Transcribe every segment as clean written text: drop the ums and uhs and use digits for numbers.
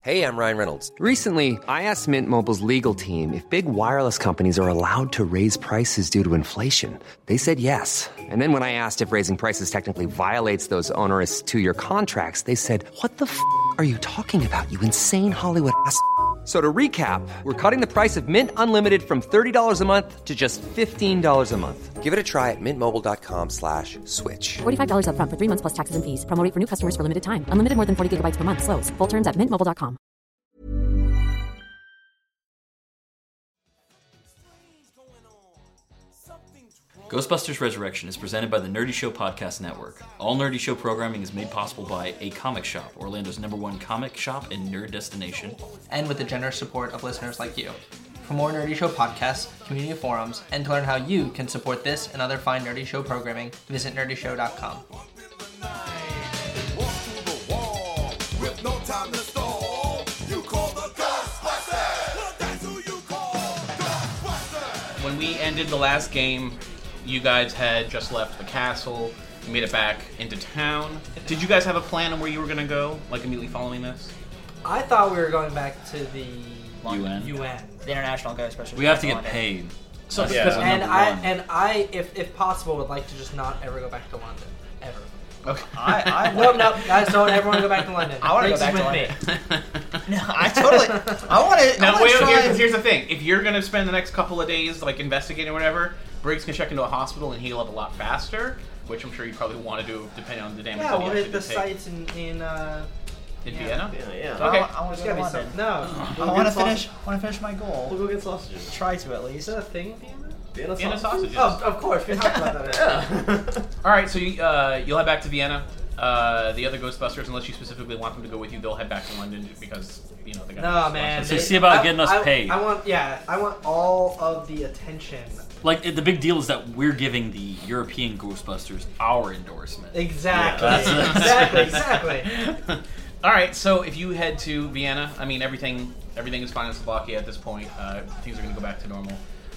Hey, I'm Ryan Reynolds. Recently, I asked Mint Mobile's legal team if big wireless companies are allowed to raise prices due to inflation. They said yes. And then when I asked if raising prices technically violates those onerous two-year contracts, they said, "What the f*** are you talking about, you insane Hollywood ass?" So to recap, we're cutting the price of Mint Unlimited from $30 a month to just $15 a month. Give it a try at mintmobile.com/switch. $45 up front for 3 months plus taxes and fees. Promo rate for new customers for limited time. Unlimited more than 40 gigabytes per month. Slows full terms at mintmobile.com. Ghostbusters Resurrection is presented by the Nerdy Show Podcast Network. All Nerdy Show programming is made possible by A Comic Shop, Orlando's #1 comic shop and nerd destination. And with the generous support of listeners like you. For more Nerdy Show podcasts, community forums, and to learn how you can support this and other fine Nerdy Show programming, visit nerdyshow.com. When we ended the last game, you guys had just left the castle, you made it back into town. Did you guys have a plan on where you were going to go, like immediately following this? I thought we were going back to the UN? the International Ghostbusters. We have to get paid. So, And I, if possible, would like to just not ever go back to London. Ever. Okay. No, guys, don't ever want to go back to London. I want to go back to London. No, I want to. Now, here's the thing. If you're going to spend the next couple of days like investigating or whatever, Briggs can check into a hospital and heal up a lot faster, which I'm sure you probably want to do depending on the damage. Yeah, we'll hit the sites in Vienna. Yeah. Okay. I want to go to London. I want to finish my goal. We'll go get sausages. Try to at least. Is that a thing? Vienna sausages. Oh, of course. We talked about that. Yeah. All right, so you'll head back to Vienna. The other Ghostbusters, unless you specifically want them to go with you, they'll head back to London because they got. No, man. So see about getting us paid. I want all of the attention. Like, the big deal is that we're giving the European Ghostbusters our endorsement. Exactly. Yeah, exactly. All right, so if you head to Vienna, I mean everything is fine in Slovakia at this point. Things are going to go back to normal.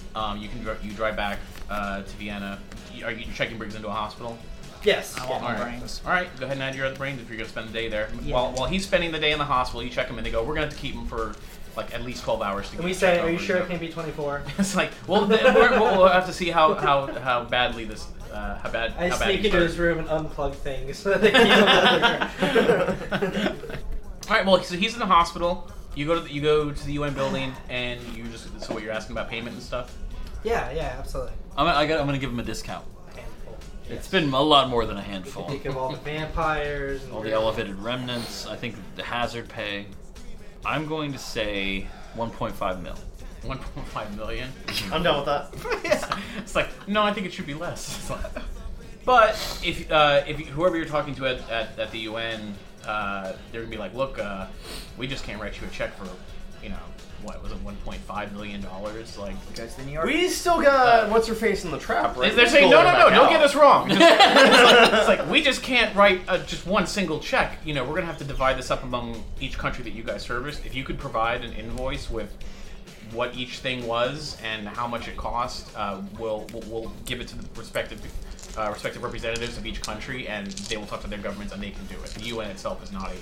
You drive back to Vienna. Are you checking Briggs into a hospital? Yes. I want my brains. All right, go ahead and add your other brains if you're going to spend the day there. Yeah. While he's spending the day in the hospital, you check him and they go, "We're going to have to keep him for like at least 12 hours to." And we say, "Are you sure it can't be 24?" It's like, well, we'll have to see how badly this. How bad? I how bad sneak he into starts. his room and unplug things so that they can't. All right. Well, so he's in the hospital. You go to the UN building, and so what you're asking about payment and stuff. Yeah, absolutely. I'm gonna give him a discount. Handful. It's been a lot more than a handful. Think of all the vampires. And All the elevated remnants. I think the hazard pay. I'm going to say 1.5 mil. 1.5 million. I'm down with that. It's like, no, I think it should be less. It's like, but if whoever you're talking to at the UN, they're gonna be like, look, we just can't write you a check for, what was it, $1.5 million? Like, Go to the New York. We still got what's her face in the trap, right? they're saying, no, don't get us wrong. It's like we just can't write just one single check. We're gonna have to divide this up among each country that you guys serviced. If you could provide an invoice with what each thing was and how much it cost, we'll give it to the respective representatives of each country, and they will talk to their governments and they can do it. The UN itself is not a,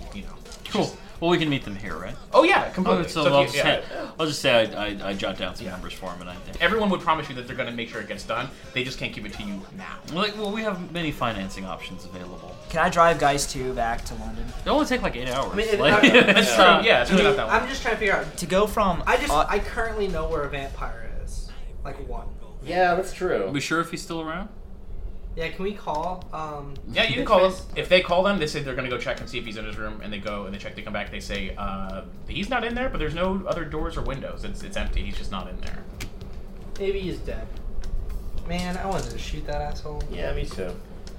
Cool. Well, we can meet them here, right? Oh yeah, completely. So I'll just say I jot down some numbers for him, and I think everyone would promise you that they're going to make sure it gets done. They just can't give it to you now. Well, we have many financing options available. Can I drive guys 2 back to London? It only take like 8 hours. I mean, That's true. Yeah, it's really not that long. I'm just trying to figure out. To go from I currently know where a vampire is. Like one. Yeah, that's true. Are we sure if he's still around? Yeah, can we call? Yeah, you can call them. If they call them, they say they're going to go check and see if he's in his room, and they go and they check. They come back. They say he's not in there, but there's no other doors or windows. It's empty. He's just not in there. Maybe he's dead. Man, I wanted to shoot that asshole. Yeah, me too.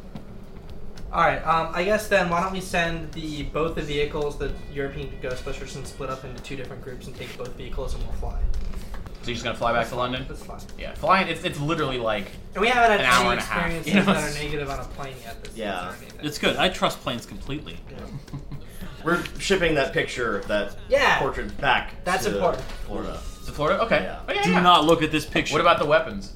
All right. I guess then why don't we send both the vehicles, the European Ghostbusters, and split up into 2 different groups and take both vehicles and we'll fly. So you're just gonna fly back to London? That's fine. Yeah, flying. It's literally like And we haven't had an hour any and a half. experiences that are negative on a plane yet. Yeah. It's good. I trust planes completely. Yeah. We're shipping that picture of that portrait back That's to important. Florida. To Florida? Okay. Yeah. Oh, yeah, Do yeah. not look at this picture. What about the weapons?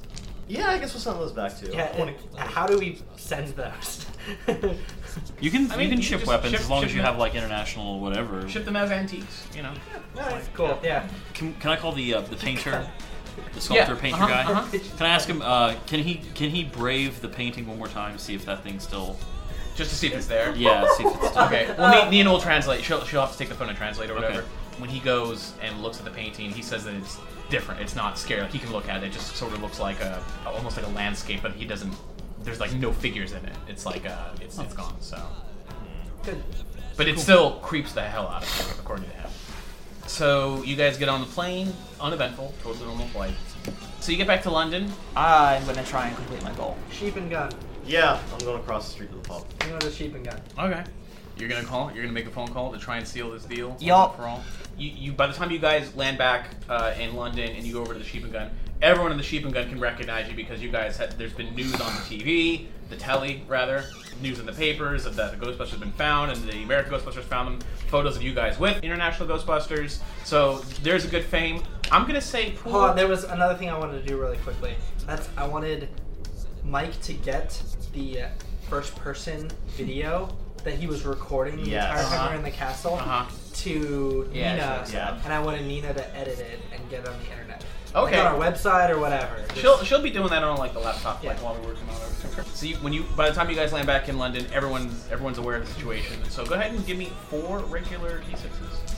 Yeah, I guess we'll send those back too. Yeah, how do we send those? You can I mean, you can you ship just weapons ship- as long ship as you them. have like international whatever. Ship them as antiques, you know. Nice, cool. Yeah. Can I call the painter, the sculptor painter guy? Can I ask him? Can he brave the painting one more time to see if that thing's still? Just to see if it's there. Yeah, see if it's still. Okay. Well, Nina will translate. She'll have to take the phone and translate or whatever. Okay. When he goes and looks at the painting, he says that it's different. It's not scary. Like he can look at it. It just sort of looks like almost like a landscape, but he doesn't. There's like no figures in it. It's like it's gone. So. Good. But it still creeps the hell out of him, according to him. So you guys get on the plane, uneventful, totally normal flight. So you get back to London. I'm gonna try and complete my goal. Sheep and gun. Yeah, I'm going across the street to the pub. You know the sheep and gun. Okay. You're gonna call. You're gonna make a phone call to try and seal this deal. once Yup. and For all. You. By the time you guys land back in London and you go over to the Sheep and Gun, everyone in the Sheep and Gun can recognize you because you guys there's been news on the TV, the telly rather, news in the papers that the Ghostbusters have been found and the American Ghostbusters found them. Photos of you guys with International Ghostbusters. So there's a good fame. I'm gonna say. Hold on, there was another thing I wanted to do really quickly. I wanted Mike to get the first-person video that he was recording the entire time we were in the castle to Nina, and I wanted Nina to edit it and get it on the internet. Okay. Like on our website or whatever. She'll be doing that on like the laptop like while we're working on it. So by the time you guys land back in London, everyone's aware of the situation. So go ahead and give me 4 regular d6s.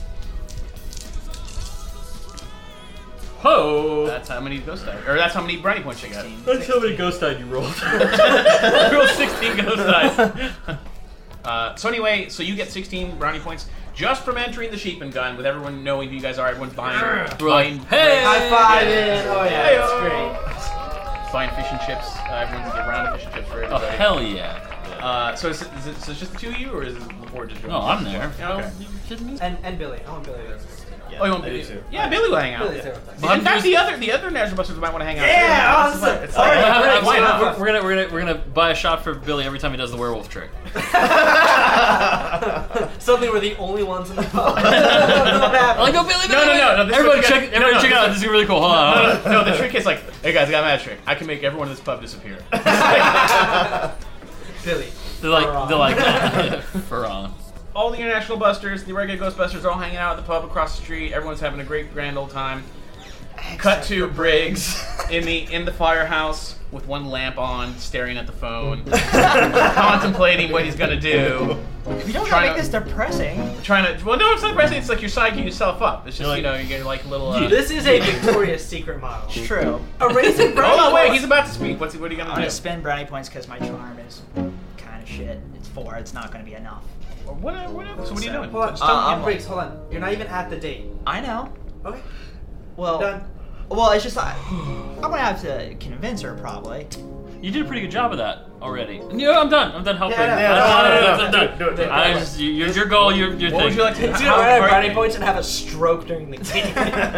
Ho! That's how many ghost dice, or that's how many brownie points you got. That's how many ghost dice you rolled. You rolled 16 ghost dice. So anyway, so you get 16 brownie points just from entering the Sheep and Gun with everyone knowing who you guys are. Everyone's buying. Hey! High five it! Oh yeah, that's great. Buying fish and chips. Everyone's getting around to fish and chips for Oh everybody. hell yeah! So is it just the 2 of you, or is it before just? No, I'm there. Yeah, okay. You kidding me? And Billy. I want Billy there. Oh, you want Billy too? Yeah, Billy will hang out. Billy's there. In fact, the other National Busters might want to hang out. Yeah, too. awesome. It's All like, right, why not? We're gonna buy a shot for Billy every time he does the werewolf trick. Suddenly we're the only ones in the pub. Like, go Billy! No, this Everybody is what you check! got- Everybody no, check it out! This is really cool. Hold on. No, the trick is like, hey guys, I got a magic trick. I can make everyone in this pub disappear. Billy. They're like for on. All the International Busters, the regular Ghostbusters are all hanging out at the pub across the street. Everyone's having a great grand old time. Cut to Briggs in the firehouse with one lamp on, staring at the phone, contemplating what he's gonna do. You don't Trying make this depressing. Well, no, it's not depressing. It's like you're psyching yourself up. It's just you're getting like a little. This is a Victoria's Secret model. It's true. A raisin brownie. Hold on, wait. He's about to speak. What are you gonna I'm do? gonna spend brownie points because my charm is kind of shit. It's 4. It's not gonna be enough. What? So what are you doing? Hold on, Just tell me. Briggs, hold on. You're not even at the date. I know. Okay. Well, Done. well, it's just I'm gonna have to convince her probably. You did a pretty good job of that already. I'm done. I'm done helping. Yeah, I'm done. do it. I just, your goal, your thing. What would you like to do? He's gonna run out of brownie points and have a stroke during the game.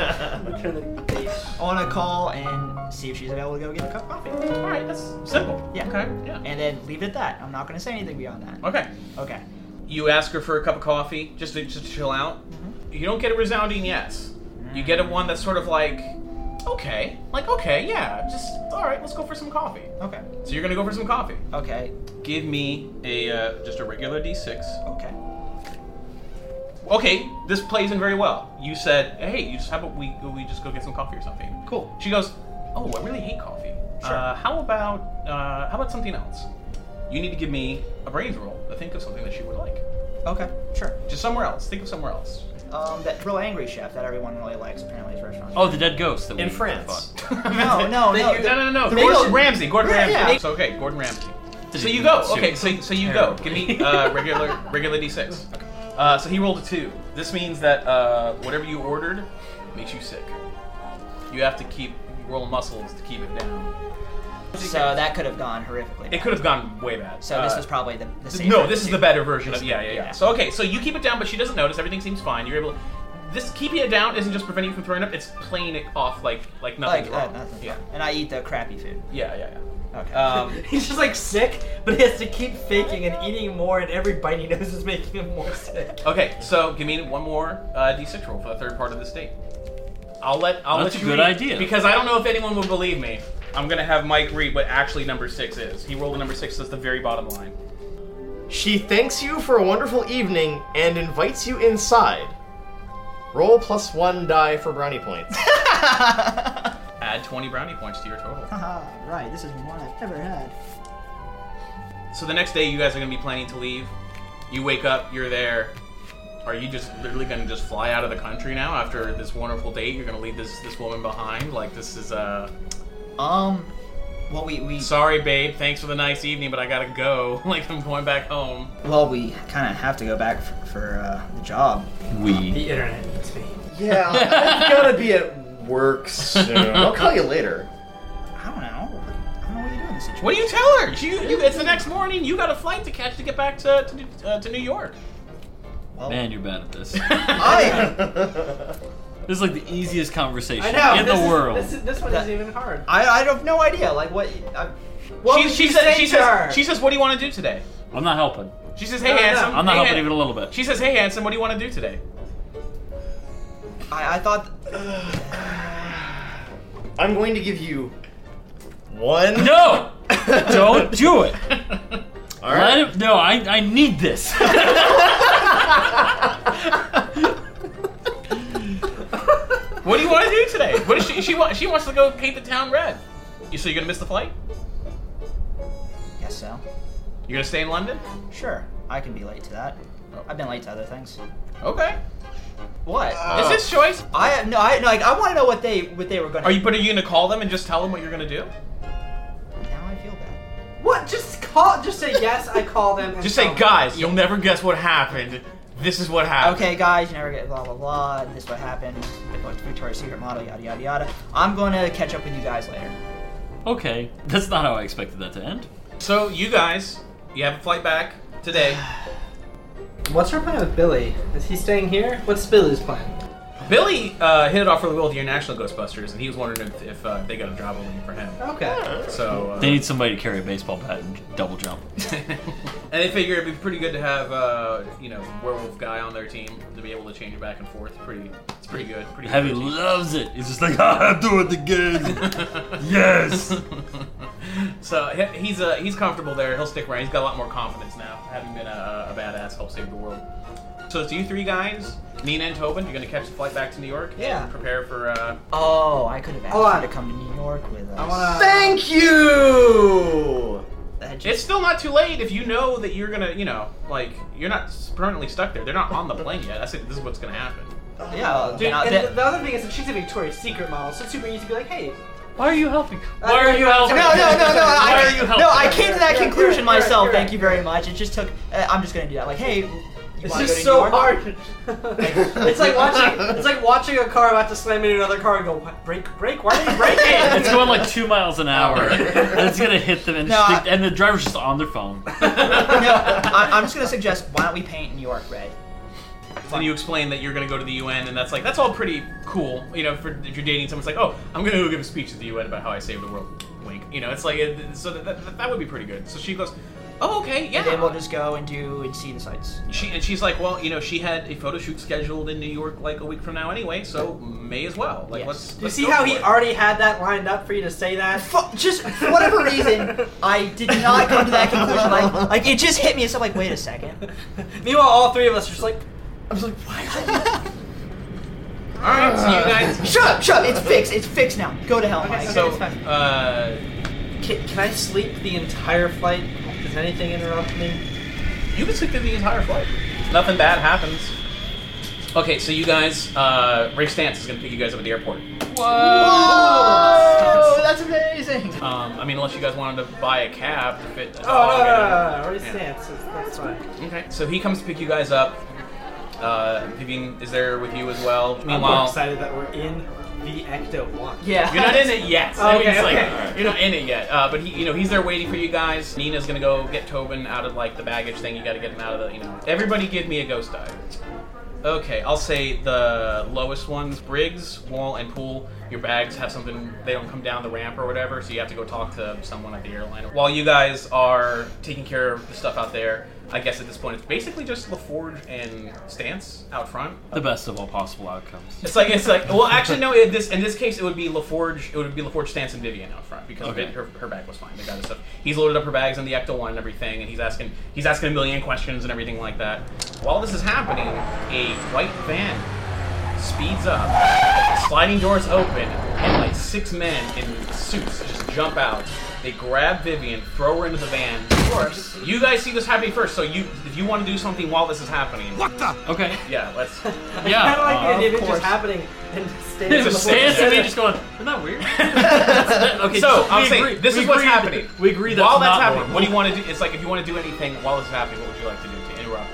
I want to call and see if she's available to go get a cup of coffee. All right, that's simple. Yeah. Okay. Yeah. And then leave it at that. I'm not gonna say anything beyond that. Okay. Okay. You ask her for a cup of coffee just to chill out. You don't get a resounding yes. You get a one that's sort of like, okay, yeah, just all right. Let's go for some coffee. Okay. So you're gonna go for some coffee. Okay. Give me a just a regular D6. Okay. Okay, this plays in very well. You said, hey, how about we just go get some coffee or something? Cool. She goes, oh, I really hate coffee. Sure. How about something else? You need to give me a brains roll to think of something that she would like. Okay. Sure. Just somewhere else. Think of somewhere else. That real angry chef that everyone really likes apparently is restaurant. Oh, the dead ghost that In we France. fought. no. No. the Gordon real- Ramsay. Gordon Ramsay. Yeah. So okay, Gordon Ramsay. Did So he you go. do Okay, so you go. Give me regular D6. So he rolled a 2. This means that whatever you ordered makes you sick. You have to roll muscles to keep it down. So that could have gone horrifically bad. It could have gone way bad. So this was probably the safer. No, this is the better version of Yeah. yeah. So okay, so you keep it down, but she doesn't notice. Everything seems fine. You're able. This keeping it down isn't just preventing you from throwing up. It's playing it off like nothing's wrong. Nothing. Yeah. And I eat the crappy food. Yeah. Okay. He's just like sick, but he has to keep faking and eating more, and every bite he knows is making him more sick. Okay, so give me one more D6 roll for the third part of this date. I'll let That's you a good read, idea. because I don't know if anyone will believe me. I'm gonna have Mike read what actually number 6 is. He rolled a number 6, so that's the very bottom line. She thanks you for a wonderful evening and invites you inside. Roll +1 die for brownie points. Add 20 brownie points to your total. Right, this is one I've ever had. So the next day, you guys are gonna be planning to leave. You wake up, you're there. Are you just literally gonna just fly out of the country now after this wonderful date? You're gonna leave this woman behind? Like, this is Well, we sorry, babe. Thanks for the nice evening, but I gotta go. Like, I'm going back home. Well, we kind of have to go back for the job. The internet needs me. Yeah, I've gotta be at work soon. I'll call you later. I don't know what you do in this situation. What do you tell her? It's the next morning. You got a flight to catch to get back to New York. Well, Man, you're bad at this. I am. This is like the easiest conversation I know, in the world. This one is even hard. I have no idea. Like what? She says, "What do you want to do today?" I'm not helping. She says, "Hey, handsome." I'm not helping even a little bit. She says, "Hey, handsome, what do you want to do today?" I thought. I'm going to give you 1. No! Don't do it. All right. Let him. No, I need this. What do you want to do today? What does she wants to go paint the town red. So you're gonna miss the flight? Guess so. You're gonna stay in London? Sure, I can be late to that. I've been late to other things. Okay. What? Is this choice? I want to know what they were gonna. Are you gonna call them and just tell them what you're gonna do? Now I feel bad. What? Just say yes. I call them. And Just say, guys, you'll never guess what happened. This is what happened. Okay, guys, you never get blah blah blah. And this is what happened. Victoria's Secret model, yada yada yada. I'm going to catch up with you guys later. Okay, that's not how I expected that to end. So you guys, you have a flight back today. What's her plan with Billy? Is he staying here? What's Billy's plan? Billy hit it off really well with your National Ghostbusters, and he was wondering if they got a job opening for him. Okay. So they need somebody to carry a baseball bat and double jump. And they figure it'd be pretty good to have Werewolf Guy on their team to be able to change it back and forth. It's pretty good. Pretty Heavy good. loves it. He's just like, I'll do it again. Yes. So he's comfortable there. He'll stick around. He's got a lot more confidence now, having been a badass, help save the world. So it's you 3 guys, Nina and Tobin. You're gonna catch the flight back to New York. Yeah. And prepare for. Oh, I could have asked you to come to New York with us. Thank you! It's still not too late if you know that you're gonna, you're not permanently stuck there. They're not on the plane yet. This is what's gonna happen. Yeah. Dude, and the other thing is that she's a Victoria's Secret model, so it's super easy to be like, hey. Why are you helping? Why are you helping? No. Why are you helping? No, I came to that conclusion myself. Thank you very much. It just took. I'm just gonna do that. Like, hey. It's just so hard. It's like watching a car about to slam into another car and go, what? Brake? Why are you braking? It's going like 2 miles an hour. And it's gonna hit them, and the driver's just on their phone. I'm just gonna suggest, why don't we paint New York red? And you explain that you're going to go to the UN, and that's all pretty cool. If you're dating someone, it's like, oh, I'm going to go give a speech at the UN about how I saved the world. Wink. It's like, so that would be pretty good. So she goes, oh, okay, yeah. And then we'll just go and see the sights. She's like, well, she had a photo shoot scheduled in New York like a week from now anyway, so may as well. Like, yes. Do you see how he already had that lined up for you to say that? Just for whatever reason, I did not come to that conclusion. Like it just hit me. It's like, wait a second. Meanwhile, all 3 of us are just like. I was like, why? Alright, so you guys... Shut up! It's fixed now. Go to hell, Mike. So, can I sleep the entire flight? Does anything interrupt me? You can sleep through the entire flight. Nothing bad happens. Okay, so you guys... Ray Stantz is going to pick you guys up at the airport. Whoa! That's amazing! Unless you guys wanted to buy a cab to fit... No. Ray Stantz. That's fine. Okay, so he comes to pick you guys up. Vivian is there with you as well. Meanwhile, I'm excited that we're in the Ecto 1. Yeah. You're not in it yet. So Okay. You're not in it yet. But he's there waiting for you guys. Nina's gonna go get Tobin out of the baggage thing. You gotta get him out of the, Everybody give me a ghost die. Okay, I'll say the lowest ones, Briggs, Wall, and Pool. Your bags have something, they don't come down the ramp or whatever, so you have to go talk to someone at the airline. While you guys are taking care of the stuff out there, I guess at this point it's basically just LaForge and Stance out front. The best of all possible outcomes. It's like well, actually no. In this case, it would be LaForge. It would be LaForge, Stance, and Vivian out front because her bag was fine. They got his stuff. He's loaded up her bags in the Ecto-1 and everything, and he's asking a million questions and everything like that. While this is happening, a white van speeds up, the sliding doors open, and like 6 men in suits just jump out. They grab Vivian, throw her into the van. Of course. You guys see this happening first, so if you want to do something while this is happening. What the? Okay. Yeah, let's. Yeah. I kind of like the idea of it just happening and Stance and me just going, isn't that weird? Okay, so I'm saying this is what's happening. We agree that while that's happening, what do you want to do? It's like if you want to do anything while this is happening, what would you like to do to interrupt?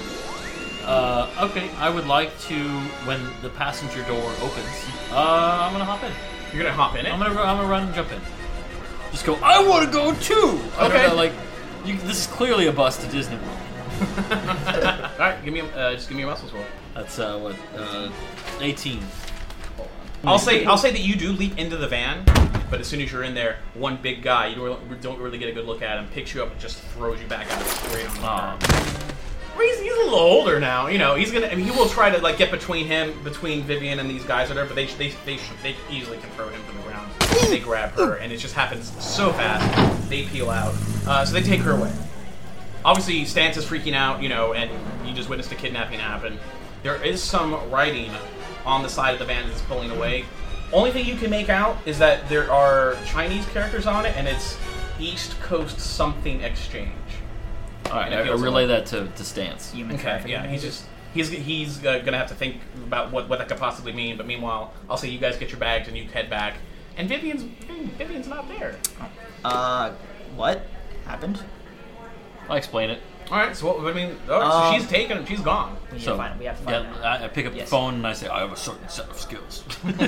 Okay, I would like to, when the passenger door opens, I'm gonna hop in. You're gonna hop in it? I'm gonna run and jump in. Just go, I want to go too! Okay. This is clearly a bus to Disney World. Alright, just give me a muscles roll. That's, 18. I'll say that you do leap into the van, but as soon as you're in there, one big guy, you don't really get a good look at him, picks you up and just throws you back out straight on the ground. He's a little older now, you know. He will try to like get between Vivian and these guys that are, but they easily can throw him to the ground. They grab her, and it just happens so fast. They peel out, so they take her away. Obviously, Stance is freaking out, you know, and you just witnessed a kidnapping happen. There is some writing on the side of the van that's pulling away. Only thing you can make out is that there are Chinese characters on it, and it's East Coast something exchange. All right, I relay that to Stance. Okay, yeah, he's gonna have to think about what that could possibly mean. But meanwhile, I'll say you guys get your bags and you head back. And Vivian's not there. What happened? I'll explain it. All right, so so she's taken. She's gone. We have to find her. I pick up the phone and I say, I have a certain set of skills.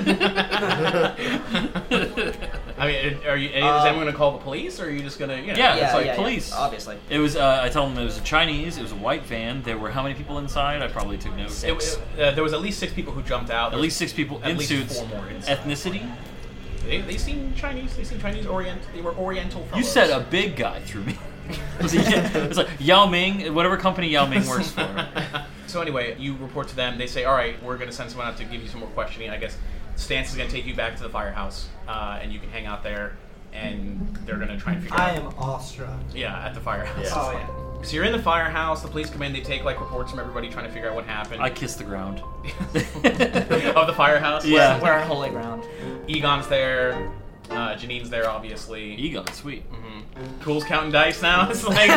I mean, is anyone going to call the police, or are you just going to, you know? Yeah, police. Yeah, obviously. It was, I told them it was a Chinese, it was a white van. There were how many people inside? I probably took notes. There was at least 6 people who jumped out. At least 6 people in suits. 4 more inside. Ethnicity? They seem Chinese. They seem Chinese Orient. They were Oriental fellows. You said a big guy through me. It's like Yao Ming, whatever company Yao Ming works for. So anyway, you report to them. They say, all right, we're going to send someone out to give you some more questioning. I guess Stance is going to take you back to the firehouse, and you can hang out there, and they're going to try and figure out... I am awestruck. Yeah, at the firehouse. Yeah. Oh, yeah. So you're in the firehouse, the police come in, they take like reports from everybody trying to figure out what happened. I kiss the ground. Of the firehouse? Yeah. We're on holy ground. Egon's there, Janine's there, obviously. Egon, sweet. Mm-hmm. Cool's counting dice now. It's like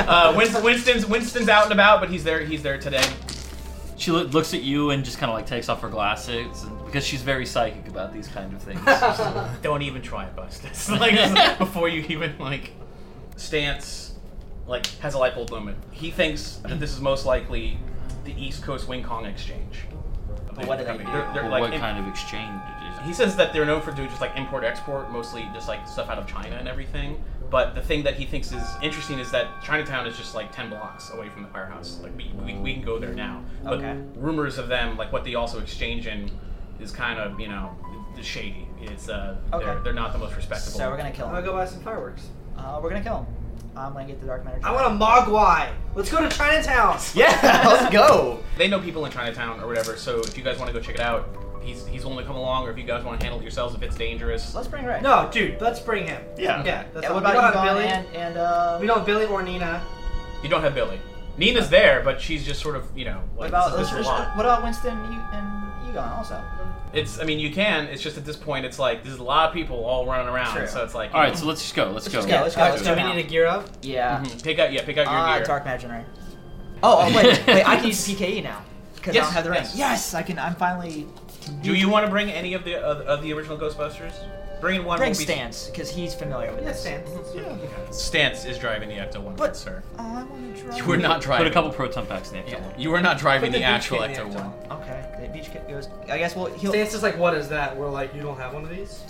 Winston's out and about, but he's there today. She looks at you and just kind of like takes off her glasses because she's very psychic about these kind of things. Don't even try it, Bustus. Like before you even like Stance like has a light bulb moment. He thinks that this is most likely the East Coast Wing Kong exchange. But what do they mean? What kind of exchange? He says that they're known for doing just like import-export, mostly just like stuff out of China and everything. But the thing that he thinks is interesting is that Chinatown is just like 10 blocks away from the firehouse. Like we can go there now. But rumors of them, like what they also exchange in, is kind of, you know, shady. It's they're not the most respectable. So we're gonna kill him. I'm gonna go buy some fireworks. We're gonna kill him. I'm gonna get the dark matter. I want a Mogwai. Let's go to Chinatown. Yeah, let's go. They know people in Chinatown or whatever, so if you guys want to go check it out, he's willing to come along, or if you guys want to handle it yourselves if it's dangerous. Let's bring Ray. No, dude, let's bring him. Yeah. Yeah. That's What we don't about have Egon Billy. and We don't have Billy or Nina. You don't have Billy. Nina's there, but she's just sort of, you know, like, what this is a lot. about Winston and Egon also? I mean, you can. It's just at this point, it's like there's a lot of people all running around. True. So it's like. All right, so let's just go. Let's go. Let's go. Let's go Do we now. need to gear up? Yeah. Mm-hmm. Pick out your gear. Dark Magic Ray. Oh, wait, I can use PKE now because I don't have the ring. Yes, I can. I'm finally. Do you want to bring any of the original Ghostbusters? Bring one. Bring Stance because he's familiar with Yeah, this. Stance. Yeah. Stance is driving the Ecto-1, But sir. I want to drive. You were not driving. Put a couple proton packs in the Ecto-1. Yeah. You were not driving Put the the actual beach kit in the Ecto-1. Okay, the beach kit goes. I guess he'll. Stance is like, what is that? We're like, you don't have one of these?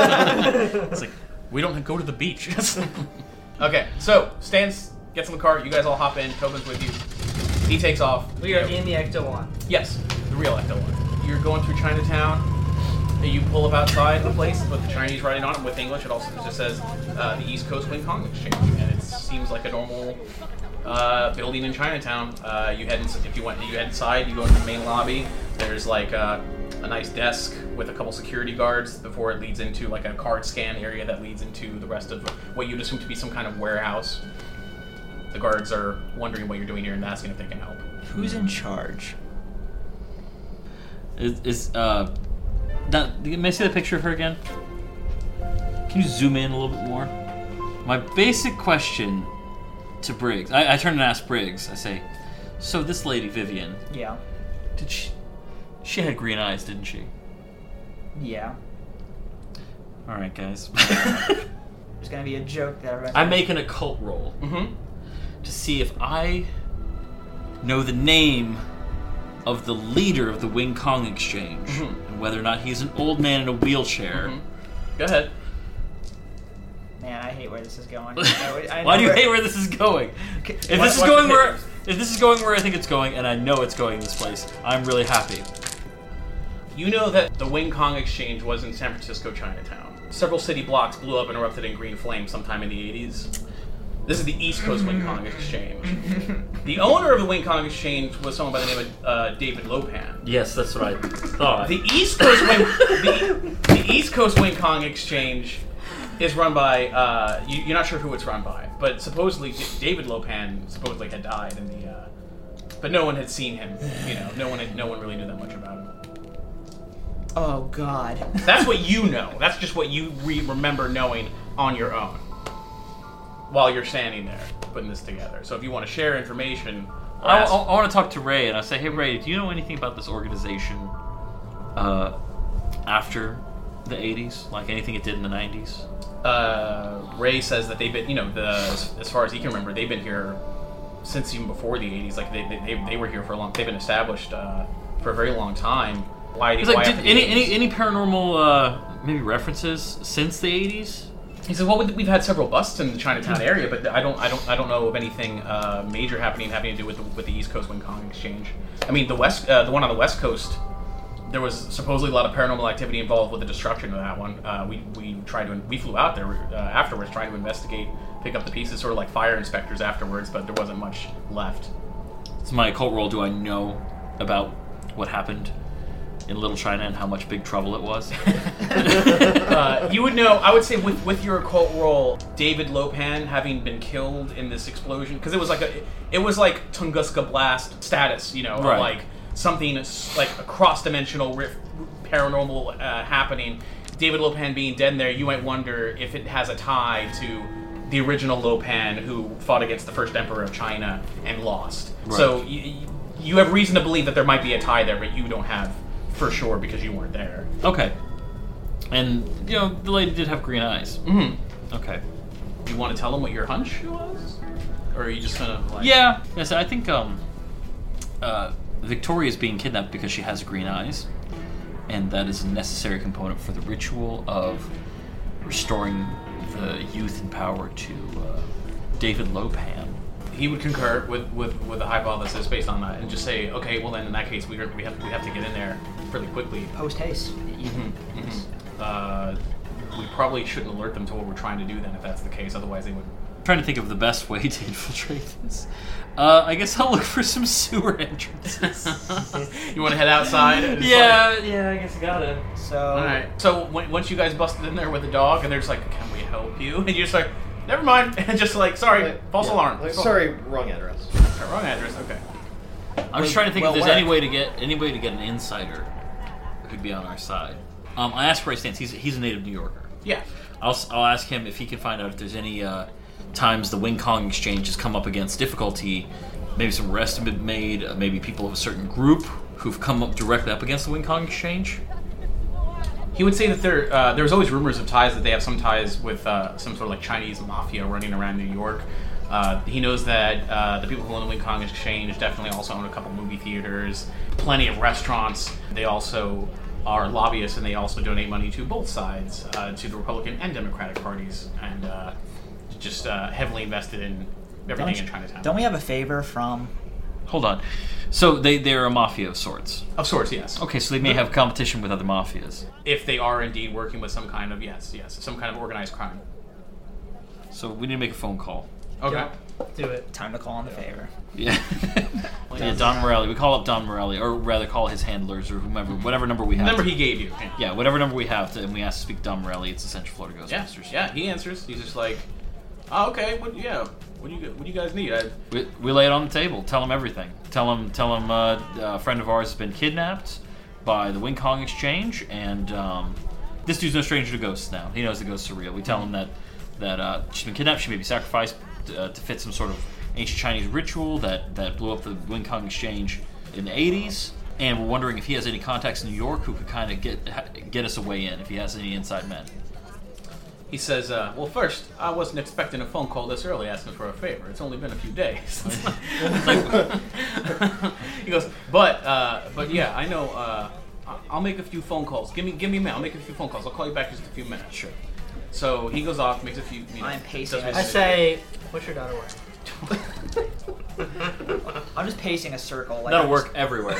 It's like, we don't go to the beach. Okay, so Stance gets in the car. You guys all hop in. Tobin's with you. He takes off. We are in the Ecto-1. Yes, the real Ecto-1. You're going through Chinatown. You pull up outside the place with the Chinese writing on it with English. It also just says the East Coast Wing Kong Exchange, and it seems like a normal building in Chinatown. You head inside, you go into the main lobby. There's like a nice desk with a couple security guards before it leads into like a card scan area that leads into the rest of what you'd assume to be some kind of warehouse. The guards are wondering what you're doing here and asking if they can help. Who's in charge? May I see the picture of her again? Can you zoom in a little bit more? My basic question to Briggs, I turn and ask Briggs, I say, so this lady, Vivian, Yeah. did she had green eyes, didn't she? Yeah. Alright, guys. There's gonna be a joke that everyone's I'm making a cult roll to see if I know the name of the leader of the Wing Kong Exchange and whether or not he's an old man in a wheelchair. Go ahead. Man, I hate where this is going. Why do you hate where this is going? If this is going where I think it's going, and I know it's going this place, I'm really happy. You know that the Wing Kong Exchange was in San Francisco, Chinatown. Several city blocks blew up and erupted in green flames sometime in the 80s. This is the East Coast Wing Kong Exchange. The owner of the Wing Kong Exchange was someone by the name of David Lopan. Yes, that's what I thought. The East Coast Wing Kong Exchange is run by, you're not sure who it's run by, but supposedly David Lopan supposedly had died in the, but no one had seen him. You know, no one really knew that much about him. Oh God. That's what you know. That's just what you remember knowing on your own while you're standing there putting this together. So if you want to share information, I want to talk to Ray, and I say, hey Ray, do you know anything about this organization after the 80s? Like anything it did in the 90s? Ray says that they've been, as far as he can remember, they've been here since even before the 80s. Like they were here for a long. They've been established for a very long time. Why any paranormal maybe references since the 80s? He said, "Well, we've had several busts in the Chinatown area, but I don't know of anything major having to do with the East Coast Wing Kong Exchange. I mean, the one on the West Coast, there was supposedly a lot of paranormal activity involved with the destruction of that one. We flew out there afterwards, trying to investigate, pick up the pieces, sort of like fire inspectors afterwards, but there wasn't much left." It's my occult roll. Do I know about what happened in Little China and how much big trouble it was? You would know. I would say with your occult roll, David Lopan having been killed in this explosion, because it was like Tunguska blast status, right. Like something like a cross-dimensional paranormal happening. David Lopan being dead in there, you might wonder if it has a tie to the original Lopan who fought against the first emperor of China and lost. Right. So you have reason to believe that there might be a tie there, but you don't have for sure because you weren't there. Okay. And, the lady did have green eyes. Mm-hmm. Okay. You want to tell them what your hunch was? Or are you just gonna, like... Yeah. Yes, I think, Victoria is being kidnapped because she has green eyes. And that is a necessary component for the ritual of restoring the youth and power to David Lopan. He would concur with the hypothesis based on that, and just say, okay, well then in that case we have to get in there fairly quickly. Post haste. Mm-hmm. Mm-hmm. We probably shouldn't alert them to what we're trying to do then, if that's the case. Otherwise, they would. I'm trying to think of the best way to infiltrate this. I guess I'll look for some sewer entrances. You want to head outside? Yeah, I guess I got it. So. All right. So once you guys busted in there with the dog, and they're just like, "Can we help you?" And you're just like, "Never mind," and just like, "Sorry, false alarm." Sorry, wrong address. Wrong address. Okay. I'm just trying to think if there's any way to get an insider who could be on our side. I asked Ray Stantz. He's a native New Yorker. Yeah. I'll ask him if he can find out if there's any times the Wing Kong Exchange has come up against difficulty. Maybe some arrests have been made. Maybe people of a certain group who've come up directly up against the Wing Kong Exchange. He would say that there's always rumors of ties, that they have some ties with some sort of like Chinese mafia running around New York. He knows that the people who own the Wing Kong Exchange definitely also own a couple movie theaters, plenty of restaurants. They also are lobbyists, and they also donate money to both sides, to the Republican and Democratic parties, and just heavily invested in everything in Chinatown. Don't we have a favor from... Hold on. So they're a mafia of sorts? Of sorts, yes. Okay, so they may have competition with other mafias. If they are indeed working with some kind of, yes, some kind of organized crime. So we need to make a phone call. Okay. Do it. Time to call in the favor. Yeah. Yeah, Don Morelli. We call up Don Morelli, or rather call his handlers or whomever, whatever number we have. The number he gave you. Yeah, whatever number we have, and we ask to speak to Don Morelli. It's the Central Florida Ghostbusters. Yeah, he answers. He's just like, oh, okay, what do you guys need? We lay it on the table. Tell him everything. Tell him a friend of ours has been kidnapped by the Wing Kong Exchange, and this dude's no stranger to ghosts now. He knows the ghosts are real. We tell him that she's been kidnapped. She may be sacrificed to fit some sort of ancient Chinese ritual that blew up the Wing Kong Exchange in the 80s, and we're wondering if he has any contacts in New York who could kind of get us a way in, if he has any inside men. He says, well, first, I wasn't expecting a phone call this early asking for a favor. It's only been a few days. He goes, but yeah, I know, I'll make a few phone calls. Give me a minute. I'll make a few phone calls. I'll call you back in just a few minutes. Sure. So he goes off, makes a few, I'm pacing. I say, what's your daughter wearing? I'm just pacing a circle. That'll work everywhere.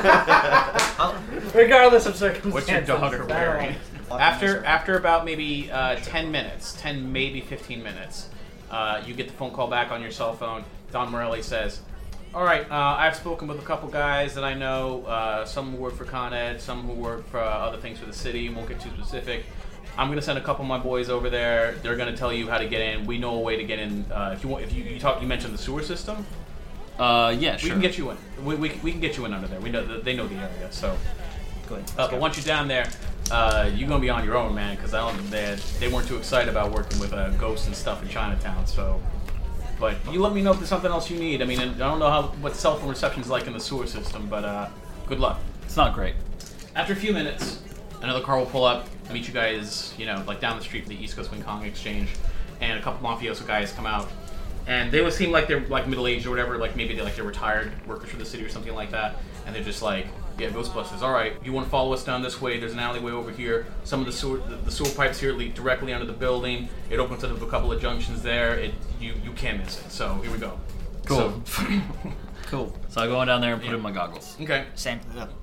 Regardless of circumstances. What's your daughter wearing? After about maybe 10 minutes, 10 maybe 15 minutes, you get the phone call back on your cell phone. Don Morelli says, all right, I've spoken with a couple guys that I know, some who work for Con Ed, some who work for other things for the city, won't get too specific. I'm going to send a couple of my boys over there. They're going to tell you how to get in. We know a way to get in. You mentioned the sewer system. Yeah, sure. We can get you in. We can get you in under there. We know they know the area. So, good. But once you're down there, you're gonna be on your own, man. Because they weren't too excited about working with ghosts and stuff in Chinatown. So, but you let me know if there's something else you need. I mean, I don't know what cell phone reception's like in the sewer system, but good luck. It's not great. After a few minutes, another car will pull up and meet you guys, like down the street from the East Coast Wing Kong Exchange, and a couple mafioso guys come out, and they would seem like they're like middle-aged or whatever, like maybe they're retired workers for the city or something like that, and they're just like, yeah, Ghostbusters, all right, you want to follow us down this way? There's an alleyway over here. Some of the sewer pipes here lead directly under the building. It opens up a couple of junctions there. You can't miss it. So here we go. Cool. Cool. So I go on down there and put in my goggles. Okay. Same.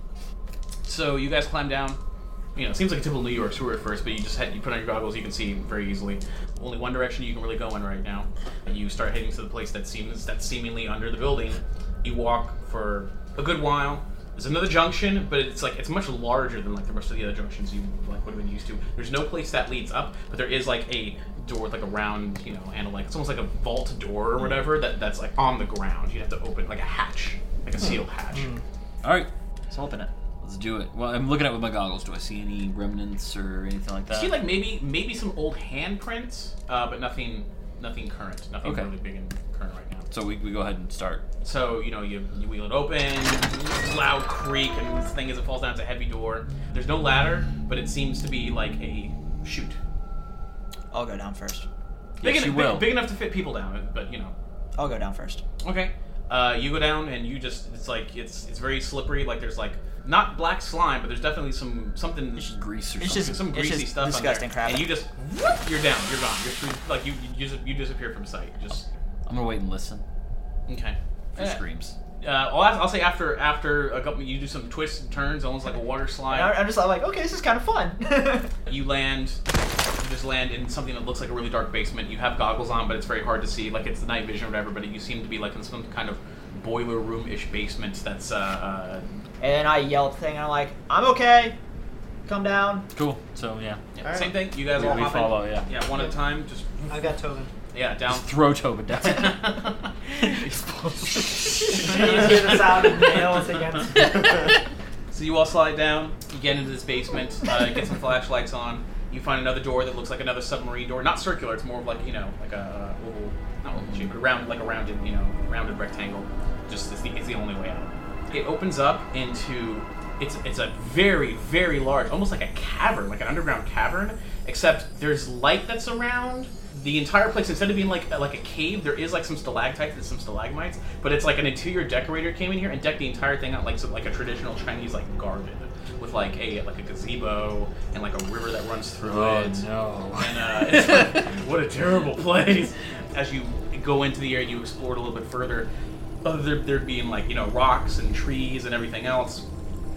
So you guys climb down. It seems like a typical New York sewer at first, but you put on your goggles, you can see very easily. Only one direction you can really go in right now. You start heading to the place that's seemingly under the building. You walk for a good while. There's another junction, but it's much larger than the rest of the other junctions you would have been used to. There's no place that leads up, but there is a door with a round, and it's almost like a vault door or whatever that's on the ground. You have to open a hatch, a sealed hatch. All right, let's open it. Let's do it. Well, I'm looking at it with my goggles. Do I see any remnants or anything like that? I see maybe some old handprints, but nothing current. Nothing really big and current right now. So we go ahead and start. So you wheel it open, loud creak, and this thing as it falls down, it's a heavy door. There's no ladder, but it seems to be like a chute. I'll go down first. Big enough to fit people down, but I'll go down first. Okay. You go down and you just it's very slippery. There's not black slime, but there's definitely something. It's just grease or something. It's just some greasy stuff disgusting on there. crap. And you just you're down. You're gone. You're through. You disappear from sight. I'm gonna wait and listen. Okay. For screams. I'll say after a couple, you do some twists and turns, almost like a water slide. I'm just okay, this is kind of fun. You just land in something that looks like a really dark basement. You have goggles on, but it's very hard to see. It's the night vision or whatever. But you seem to be in some kind of boiler room-ish basement. That's And I yell at the thing, and I'm like, I'm okay. Come down. Cool. So yeah. Right. Same thing. You guys all hop follow. in. Yeah. Yeah. One at a time. Just. I got Tobin. Yeah. Down. Just throw Tobin down. You hear the sound of nails against. So you all slide down. You get into this basement. Get some flashlights on. You find another door that looks like another submarine door. Not circular. It's more of like a oval, not oval shape, but rounded rectangle. Just it's the only way out. It opens up into it's a very, very large, almost like a cavern, like an underground cavern, except there's light that's around. The entire place, instead of being like a cave, there is some stalactites and some stalagmites, but it's like an interior decorator came in here and decked the entire thing out like a traditional Chinese garden, with a gazebo and a river that runs through it. Oh no! And it's what a terrible place. As you go into the area, you explore it a little bit further. There being rocks and trees and everything else.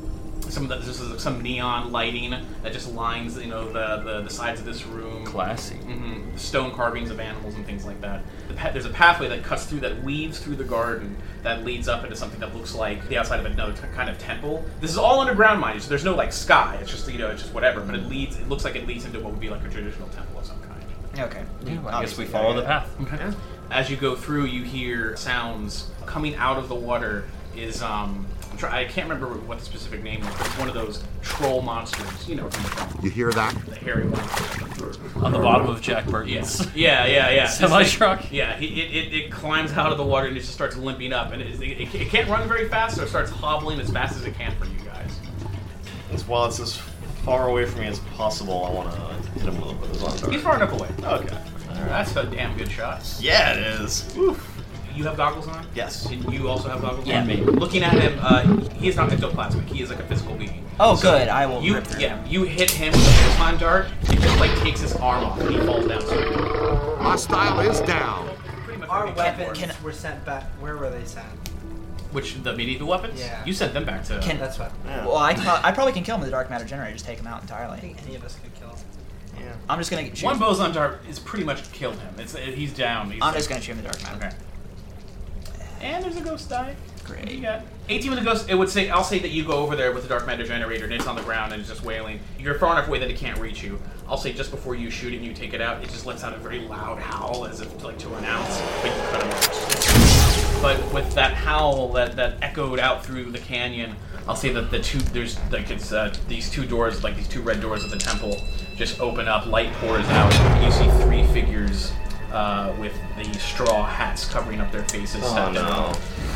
some neon lighting that just lines, the sides of this room. Classy. Mm-hmm. Stone carvings of animals and things like that. There's a pathway that cuts through, that weaves through the garden, that leads up into something that looks like the outside of another kind of temple. This is all underground, mind you, so there's no sky. It's just it's just whatever. But it looks like it leads into what would be like a traditional temple of some kind. Okay. I guess we follow the path. Okay. Yeah. As you go through, you hear sounds coming out of the water. I can't remember what the specific name was, but it's one of those troll monsters, from the film. You hear that? The hairy one. On the bottom of Jack Burton's. Yeah. Semi-truck? Yeah, it climbs out of the water and it just starts limping up. And it can't run very fast, so it starts hobbling as fast as it can for you guys. While it's as far away from me as possible, I want to hit him with his arm. He's far enough away. Okay. That's a damn good shot. Yeah, it is. Oof. You have goggles on? Yes. And you also have goggles on? Yeah, me. Looking at him, he is not ectoplasmic. He is like a physical being. Oh, so good. I will rip through. Yeah, you hit him with a slime dart, it just takes his arm off and he falls down. Hostile is down. Our weapons were sent back. Where were they sent? Which, the medieval weapons? Yeah. You sent them back to... That's what. Yeah. Well, I probably can kill him with the dark matter generator. Just take him out entirely. I think any of us could kill him. Yeah. I'm just gonna shoot. One boson dart is pretty much killed him. He's down. I'm just gonna shoot him with the dark matter. Okay. And there's a ghost die. Great. You got 18 with the ghost. I'll say that you go over there with the dark matter generator and it's on the ground and it's just wailing. You're far enough away that it can't reach you. I'll say just before you shoot it and you take it out, it just lets out a very loud howl as if to announce, but you cut him off. But with that howl that echoed out through the canyon, I'll say that these two doors, these two red doors of the temple, just open up. Light pours out. And you see three figures with the straw hats covering up their faces. Oh no.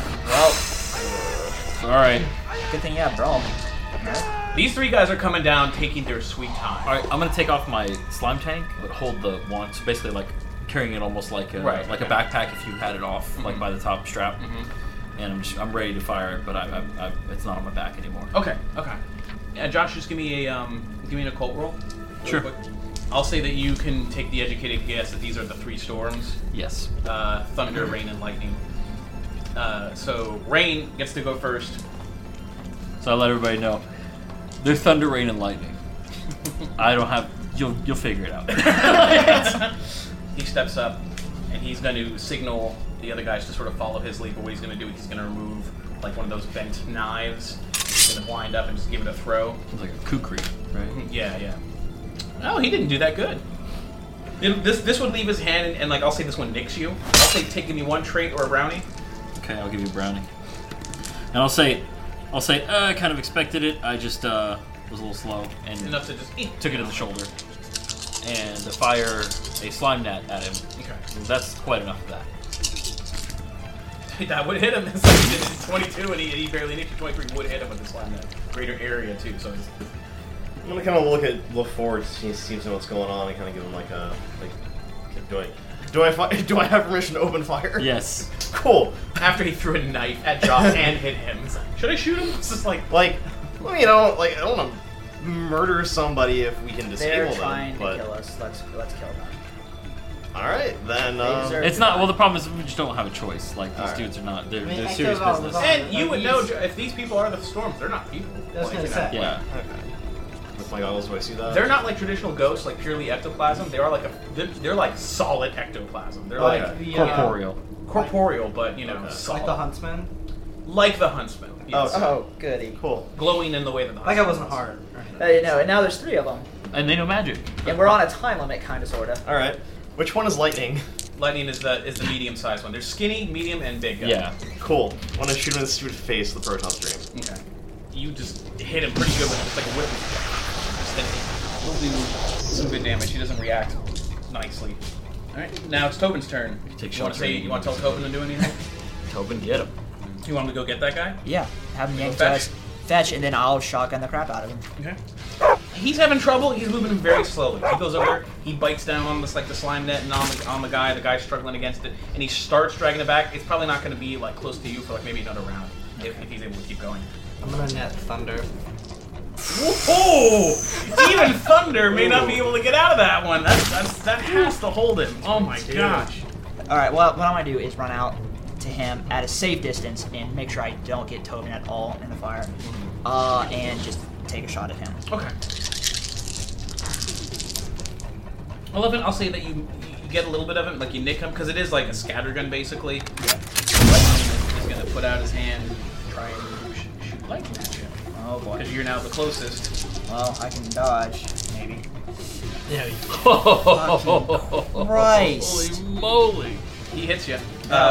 Well, all right. Good thing you have Brawl. These three guys are coming down, taking their sweet time. All right, I'm gonna take off my slime tank, but hold the wand. So basically, carrying it almost like a backpack if you had it off, by the top strap. Mm-hmm. And I'm ready to fire it, but it's not on my back anymore. Okay. Yeah, Josh, just give me an occult roll. Sure. Quick. I'll say that you can take the educated guess that these are the three storms. Yes. Thunder, rain, and lightning. So rain gets to go first. So I'll let everybody know. There's thunder, rain, and lightning. I don't have. You'll figure it out. He steps up, and he's going to signal the other guys to sort of follow his lead. But what he's going to do is he's going to remove one of those bent knives. He's going to wind up and just give it a throw. It's like a kukri, right? Yeah. Oh, he didn't do that good. This would leave his hand, and I'll say this one nicks you. I'll say give me one trait or a brownie. Okay, I'll give you a brownie. And I'll say, I kind of expected it. I just was a little slow and enough to just took it to the shoulder and to fire a slime net at him. Okay, that's quite enough of that. That would hit him. It's 22, and he barely nicked you. 23 would hit him with the slime net. Greater area too. So I'm gonna kind of look forward, seems to know what's going on, and kind of give him do I have permission to open fire? Yes. Cool. After he threw a knife at Josh and hit him, he's like, should I shoot him? It's just I don't want to murder somebody if we can disable them. They're trying to kill us. Let's kill them. All right, then. It's not. Well, the problem is we just don't have a choice. These dudes are not. They're serious business. And you would know if these people are the storms. They're not people. Yeah. Okay. With my goggles, do I see that? They're not like traditional ghosts, purely ectoplasm. They are they're like solid ectoplasm. They're corporeal, but solid. Like the huntsman. Like the huntsman. Yes. Oh, goody. Cool. Glowing in the way that the huntsman. Like I wasn't hard. And now there's three of them. And they know magic. And we're on a time limit, kind of, sorta. All right. Which one is lightning? Lightning is the medium-sized one. There's skinny, medium, and big guy. Yeah. Cool. I want to shoot him in the stupid face with the proton stream. Okay. You just hit him pretty good with just a whip. He'll do some good damage. He doesn't react nicely. All right. Now it's Tobin's turn. You want to tell Tobin to do anything? Tobin, get him. You want him to go get that guy? Yeah. Have him yank to us. Fetch, and then I'll shotgun the crap out of him. Okay. He's having trouble. He's moving him very slowly. He goes over, he bites down on the slime net and on the guy. The guy's struggling against it, and he starts dragging it back. It's probably not going to be close to you for maybe another round if he's able to keep going. I'm gonna net Thunder. Whoa! Even Thunder may not be able to get out of that one. That has to hold him. Oh my gosh! All right. Well, what I'm gonna do is run out to him at a safe distance and make sure I don't get Tobin at all in the fire, and just take a shot at him. Okay. 11, I'll say that you get a little bit of it, like you nick him, because it is like a scattergun basically. Yeah. He's going to put out his hand and try and shoot lightning at you. Oh boy. Because you're now the closest. Well, I can dodge, maybe. Yeah. Christ. Holy moly. He hits you.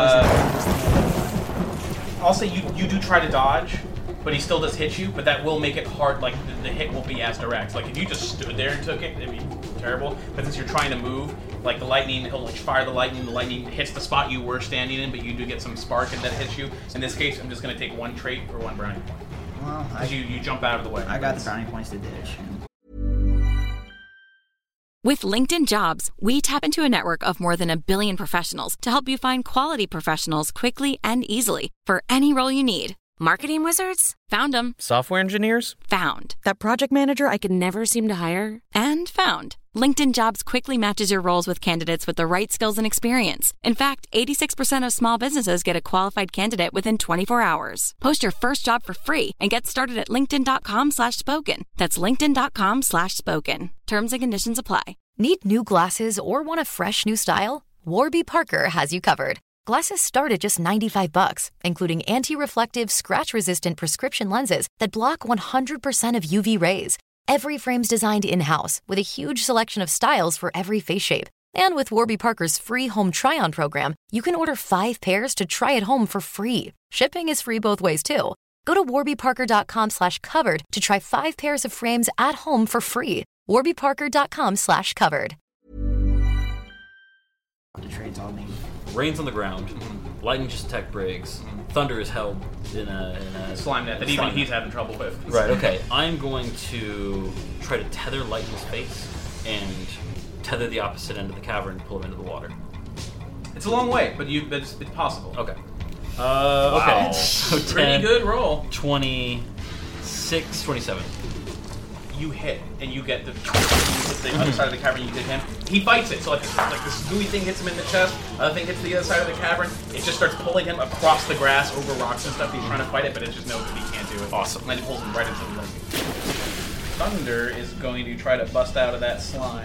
I'll say you do try to dodge, but he still does hit you, but that will make it hard, like the hit won't be as direct. Like if you just stood there and took it, it'd be terrible. But since you're trying to move, like the lightning, he'll like fire the lightning hits the spot you were standing in, but you do get some spark and that hits you. In this case, I'm just going to take 1 trait for 1 brownie point. Well, Because you jump out of the way. I got the brownie points to ditch. With LinkedIn Jobs, we tap into a network of more than 1 billion professionals to help you find quality professionals quickly and easily for any role you need. Marketing wizards? Found them. Software engineers? Found. That project manager I could never seem to hire? And found. LinkedIn Jobs quickly matches your roles with candidates with the right skills and experience. In fact, 86% of small businesses get a qualified candidate within 24 hours. Post your first job for free and get started at linkedin.com/spoken. That's linkedin.com/spoken. Terms and conditions apply. Need new glasses or want a fresh new style? Warby Parker has you covered. Glasses start at just $95, including anti-reflective, scratch-resistant prescription lenses that block 100% of UV rays. Every frame's designed in-house with a huge selection of styles for every face shape. And with Warby Parker's free home try-on program, you can order 5 pairs to try at home for free. Shipping is free both ways, too. Go to warbyparker.com/covered to try 5 pairs of frames at home for free. warbyparker.com/covered. The trade's on me. Rain's on the ground. Lightning just attacked Briggs. Thunder is held in a slime net that even he's having trouble with. Right, okay. I'm going to try to tether Lightning's face and tether the opposite end of the cavern and pull him into the water. It's a long way, but it's possible. Okay. Wow. Okay. So pretty good roll. 26, 27. You hit, and you get the other side of the cavern. You hit him. He fights it. So like this gooey thing hits him in the chest. Other thing hits the other side of the cavern. It just starts pulling him across the grass, over rocks and stuff. He's trying to fight it, but it just knows that he can't do it. Awesome. And then he pulls him right into the lake. Thunder is going to try to bust out of that slime.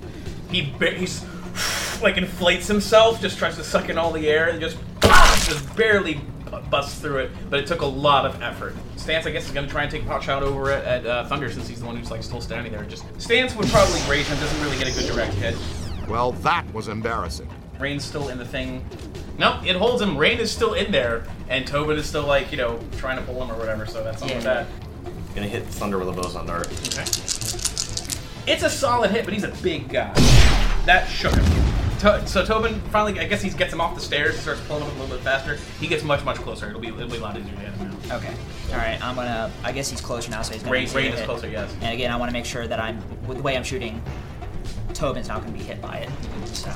He's like inflates himself, just tries to suck in all the air, and just barely busts through it, but it took a lot of effort. Stance, I guess, is going to try and take a pot shot over at Thunder, since he's the one who's like still standing there. Just Stance would probably raise him, doesn't really get a good direct hit. Well, that was embarrassing. Rain's still in the thing. Nope, it holds him. Rain is still in there, and Tobin is still like, trying to pull him or whatever, so that's all with that. Gonna hit Thunder with a boson dart. Okay. It's a solid hit, but he's a big guy. That shook him. So Tobin finally, I guess he gets him off the stairs, starts pulling him a little bit faster. He gets much, much closer. It'll be a lot easier to hit him now. Okay. All right. I guess he's closer now, so he's going to Rain is closer, yes. And again, I want to make sure that with the way I'm shooting, Tobin's not going to be hit by it. So.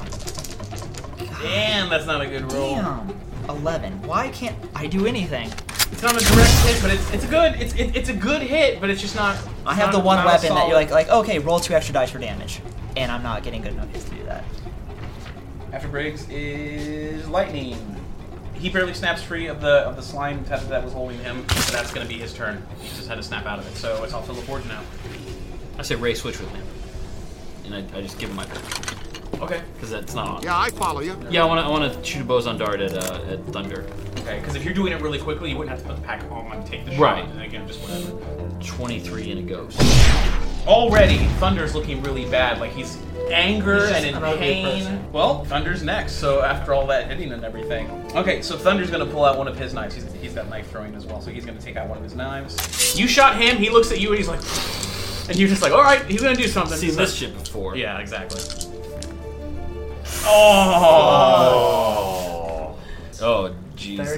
Damn, that's not a good roll. Damn. 11. Why can't I do anything? It's not a direct hit, but it's a good hit, but it's just not. I have the one weapon that you're like, okay, roll 2 extra dice for damage, and I'm not getting good enough hits to do that. After Briggs is Lightning. He barely snaps free of the slime tether that was holding him, so that's going to be his turn. He just had to snap out of it, so it's all Philip Forge now. I say Ray switch with him, and I just give him my pick. Okay. Because that's not on. Yeah, I follow you. Yeah, I want to shoot a boson dart at Thunder. Okay, because if you're doing it really quickly, you wouldn't have to put the pack on and take the shot. Right. And again, just whatever. 23 and it goes. Already, Thunder's looking really bad. Like he's anger and in pain. Well, Thunder's next. So after all that hitting and everything, okay. So Thunder's gonna pull out one of his knives. He's got knife throwing as well. So he's gonna take out one of his knives. You shot him. He looks at you and he's like, and you're just like, all right, he's gonna do something. Seen this shit before. Yeah, exactly. Oh. Oh, Jesus.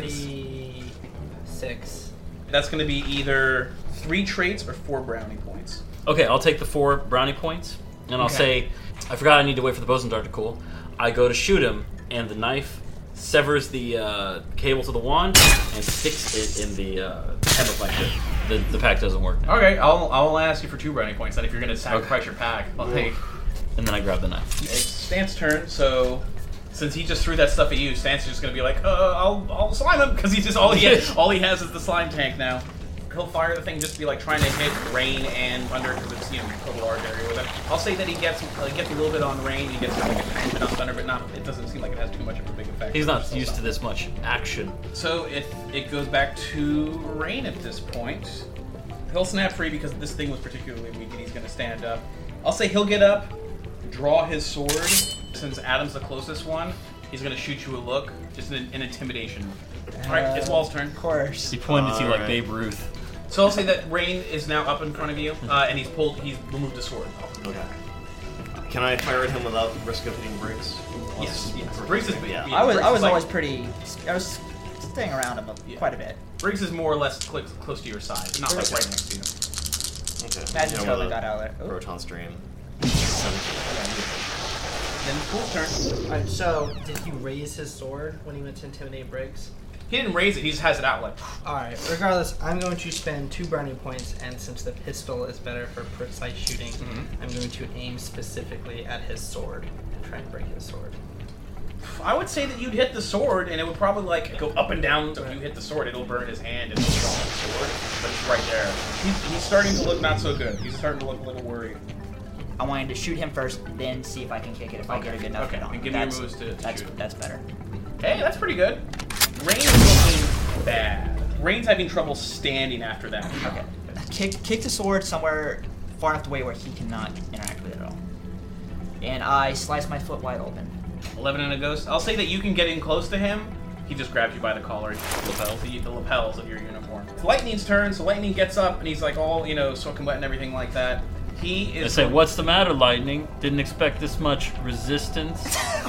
36. That's gonna be either 3 traits or 4 brownie points. Okay, I'll take the 4 brownie points, and I'll say, I forgot I need to wait for the boson dart to cool. I go to shoot him, and the knife severs the cable to the wand and sticks it in the hem of my ship. The pack doesn't work now. Okay, I'll ask you for 2 brownie points. Then if you're gonna sacrifice your pack, I'll take. And then I grab the knife. It's Stan's turn, so Since he just threw that stuff at you, Stance is just gonna be like, I'll slime him, because he's just all he has is the slime tank now. He'll fire the thing just to be like trying to hit Rain and Thunder because it's a large area with him. I'll say that he gets a little bit on Rain, he gets like a tiny bit on Thunder, but it doesn't seem like it has too much of a big effect. He's not used to this much action. So it goes back to Rain at this point. He'll snap free because this thing was particularly weak and he's gonna stand up. I'll say he'll get up, draw his sword. Since Adam's the closest one, he's gonna shoot you a look, just an intimidation. Alright, it's Wall's turn. Of course. He pointed to you like Babe Ruth. So I'll say that Rain is now up in front of you, and he's removed his sword. Okay. Can I fire at him without risk of hitting Briggs? Yes. Briggs is I was always pretty. I was staying around him quite a bit. Briggs is more or less close to your side, not like right next to you. Okay. Magic totally got out of there. Proton stream. Then Pool's turn. Alright, so did he raise his sword when he went to intimidate Briggs? He didn't raise it, he just has it out like... Alright, regardless, I'm going to spend 2 brownie points, and since the pistol is better for precise shooting, I'm going to aim specifically at his sword and try and break his sword. I would say that you'd hit the sword, and it would probably like go up and down. So if you hit the sword, it'll burn his hand and it'll fall on the sword. But it's right there. He's starting to look not so good. He's starting to look a little worried. I wanted to shoot him first, then see if I can kick it. If I get a good enough hit on him. And give me your moves to shoot. That's better. Hey, that's pretty good. Rain is looking bad. Rain's having trouble standing after that. Okay. Kick the sword somewhere far enough away where he cannot interact with it at all. And I slice my foot wide open. 11 and a ghost. I'll say that you can get in close to him. He just grabs you by the collar and the lapels of your uniform. It's Lightning's turn, so Lightning gets up and he's like all, soaking wet and everything like that. He is. I say, what's the matter, Lightning? Didn't expect this much resistance.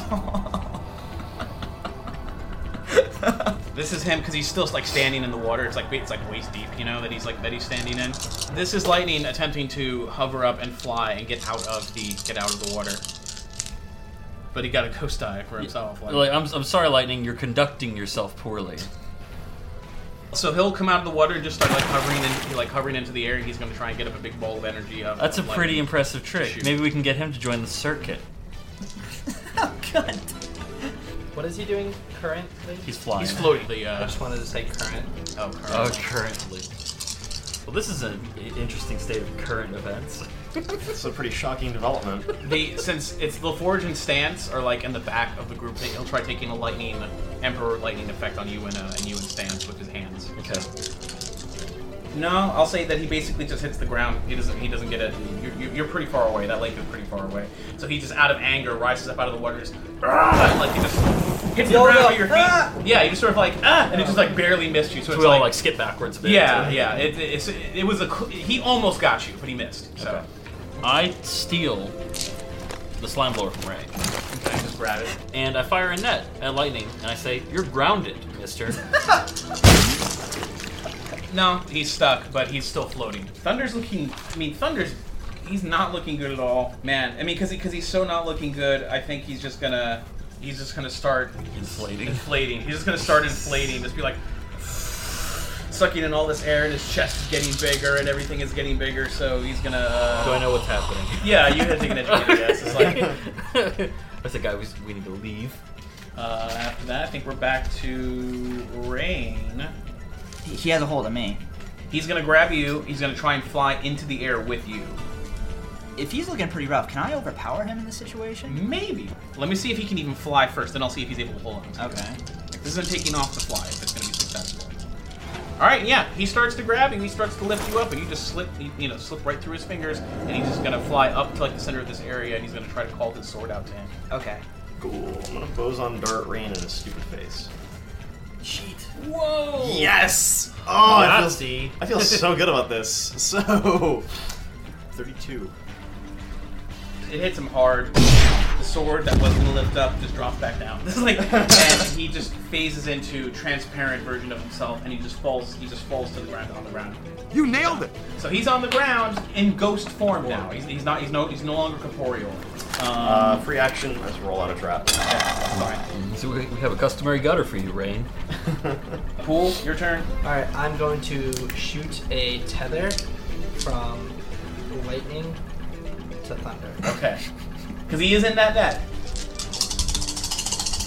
This is him because he's still like standing in the water. It's like waist deep, that he's standing in. This is Lightning attempting to hover up and fly and get out of the water. But he got a ghost die for himself. I'm sorry, Lightning. You're conducting yourself poorly. So he'll come out of the water and just start hovering into the air. And he's going to try and get up a big ball of energy. That's a pretty impressive trick. Maybe we can get him to join the circuit. Oh God. What is he doing currently? He's flying. He's floating. I just wanted to say current. Oh, current. Oh, currently. Well, this is an interesting state of current events. It's a pretty shocking development. Since it's LaForge and Stance are like in the back of the group, he'll try taking a Emperor lightning effect on you and Stance with his hands. Okay. No, I'll say that he basically just hits the ground. He doesn't get it. You're pretty far away. That lake is pretty far away. So he just out of anger rises up out of the water, just like he just hits the ground with your feet. Yeah, you just sort of and it just like barely missed you. So it's we all skip backwards a bit. Yeah. It was he almost got you, but he missed. So. Okay. I steal the slime blower from Ray. Okay, just grab it. And I fire a net at Lightning, and I say, "You're grounded, mister." No, he's stuck, but he's still floating. Thunder's he's not looking good at all. Man, because he's so not looking good, I think he's just gonna start inflating. He's just gonna start inflating, just be like sucking in all this air, and his chest is getting bigger, and everything is getting bigger, so he's gonna... Do I know what's happening? Yeah, you had to take an educated guess. It's like... That's the guy we need to leave. After that, I think we're back to Rain. He has a hold of me. He's gonna grab you, he's gonna try and fly into the air with you. If he's looking pretty rough, can I overpower him in this situation? Maybe. Let me see if he can even fly first, then I'll see if he's able to hold on. Okay. This isn't taking off the fly, if it's gonna be successful. Alright, yeah, he starts to grab you, he starts to lift you up, and you just slip right through his fingers, and he's just gonna fly up to the center of this area, and he's gonna try to call his sword out to him. Okay. Cool. I'm gonna boson dart Rain in his stupid face. Cheat. Whoa! Yes! Oh, I feel so good about this. So, 32. It hits him hard. The sword that was gonna lift up just drops back down. This is and he just phases into a transparent version of himself, and he just falls to the ground on the ground. You nailed it. So he's on the ground in ghost form now. He's no longer corporeal. Free action. Let's roll out a trap. Fine. So we have a customary gutter for you, Rain. Pool, your turn. Alright, I'm going to shoot a tether from Lightning to Thunder. Okay. Because he is in that net.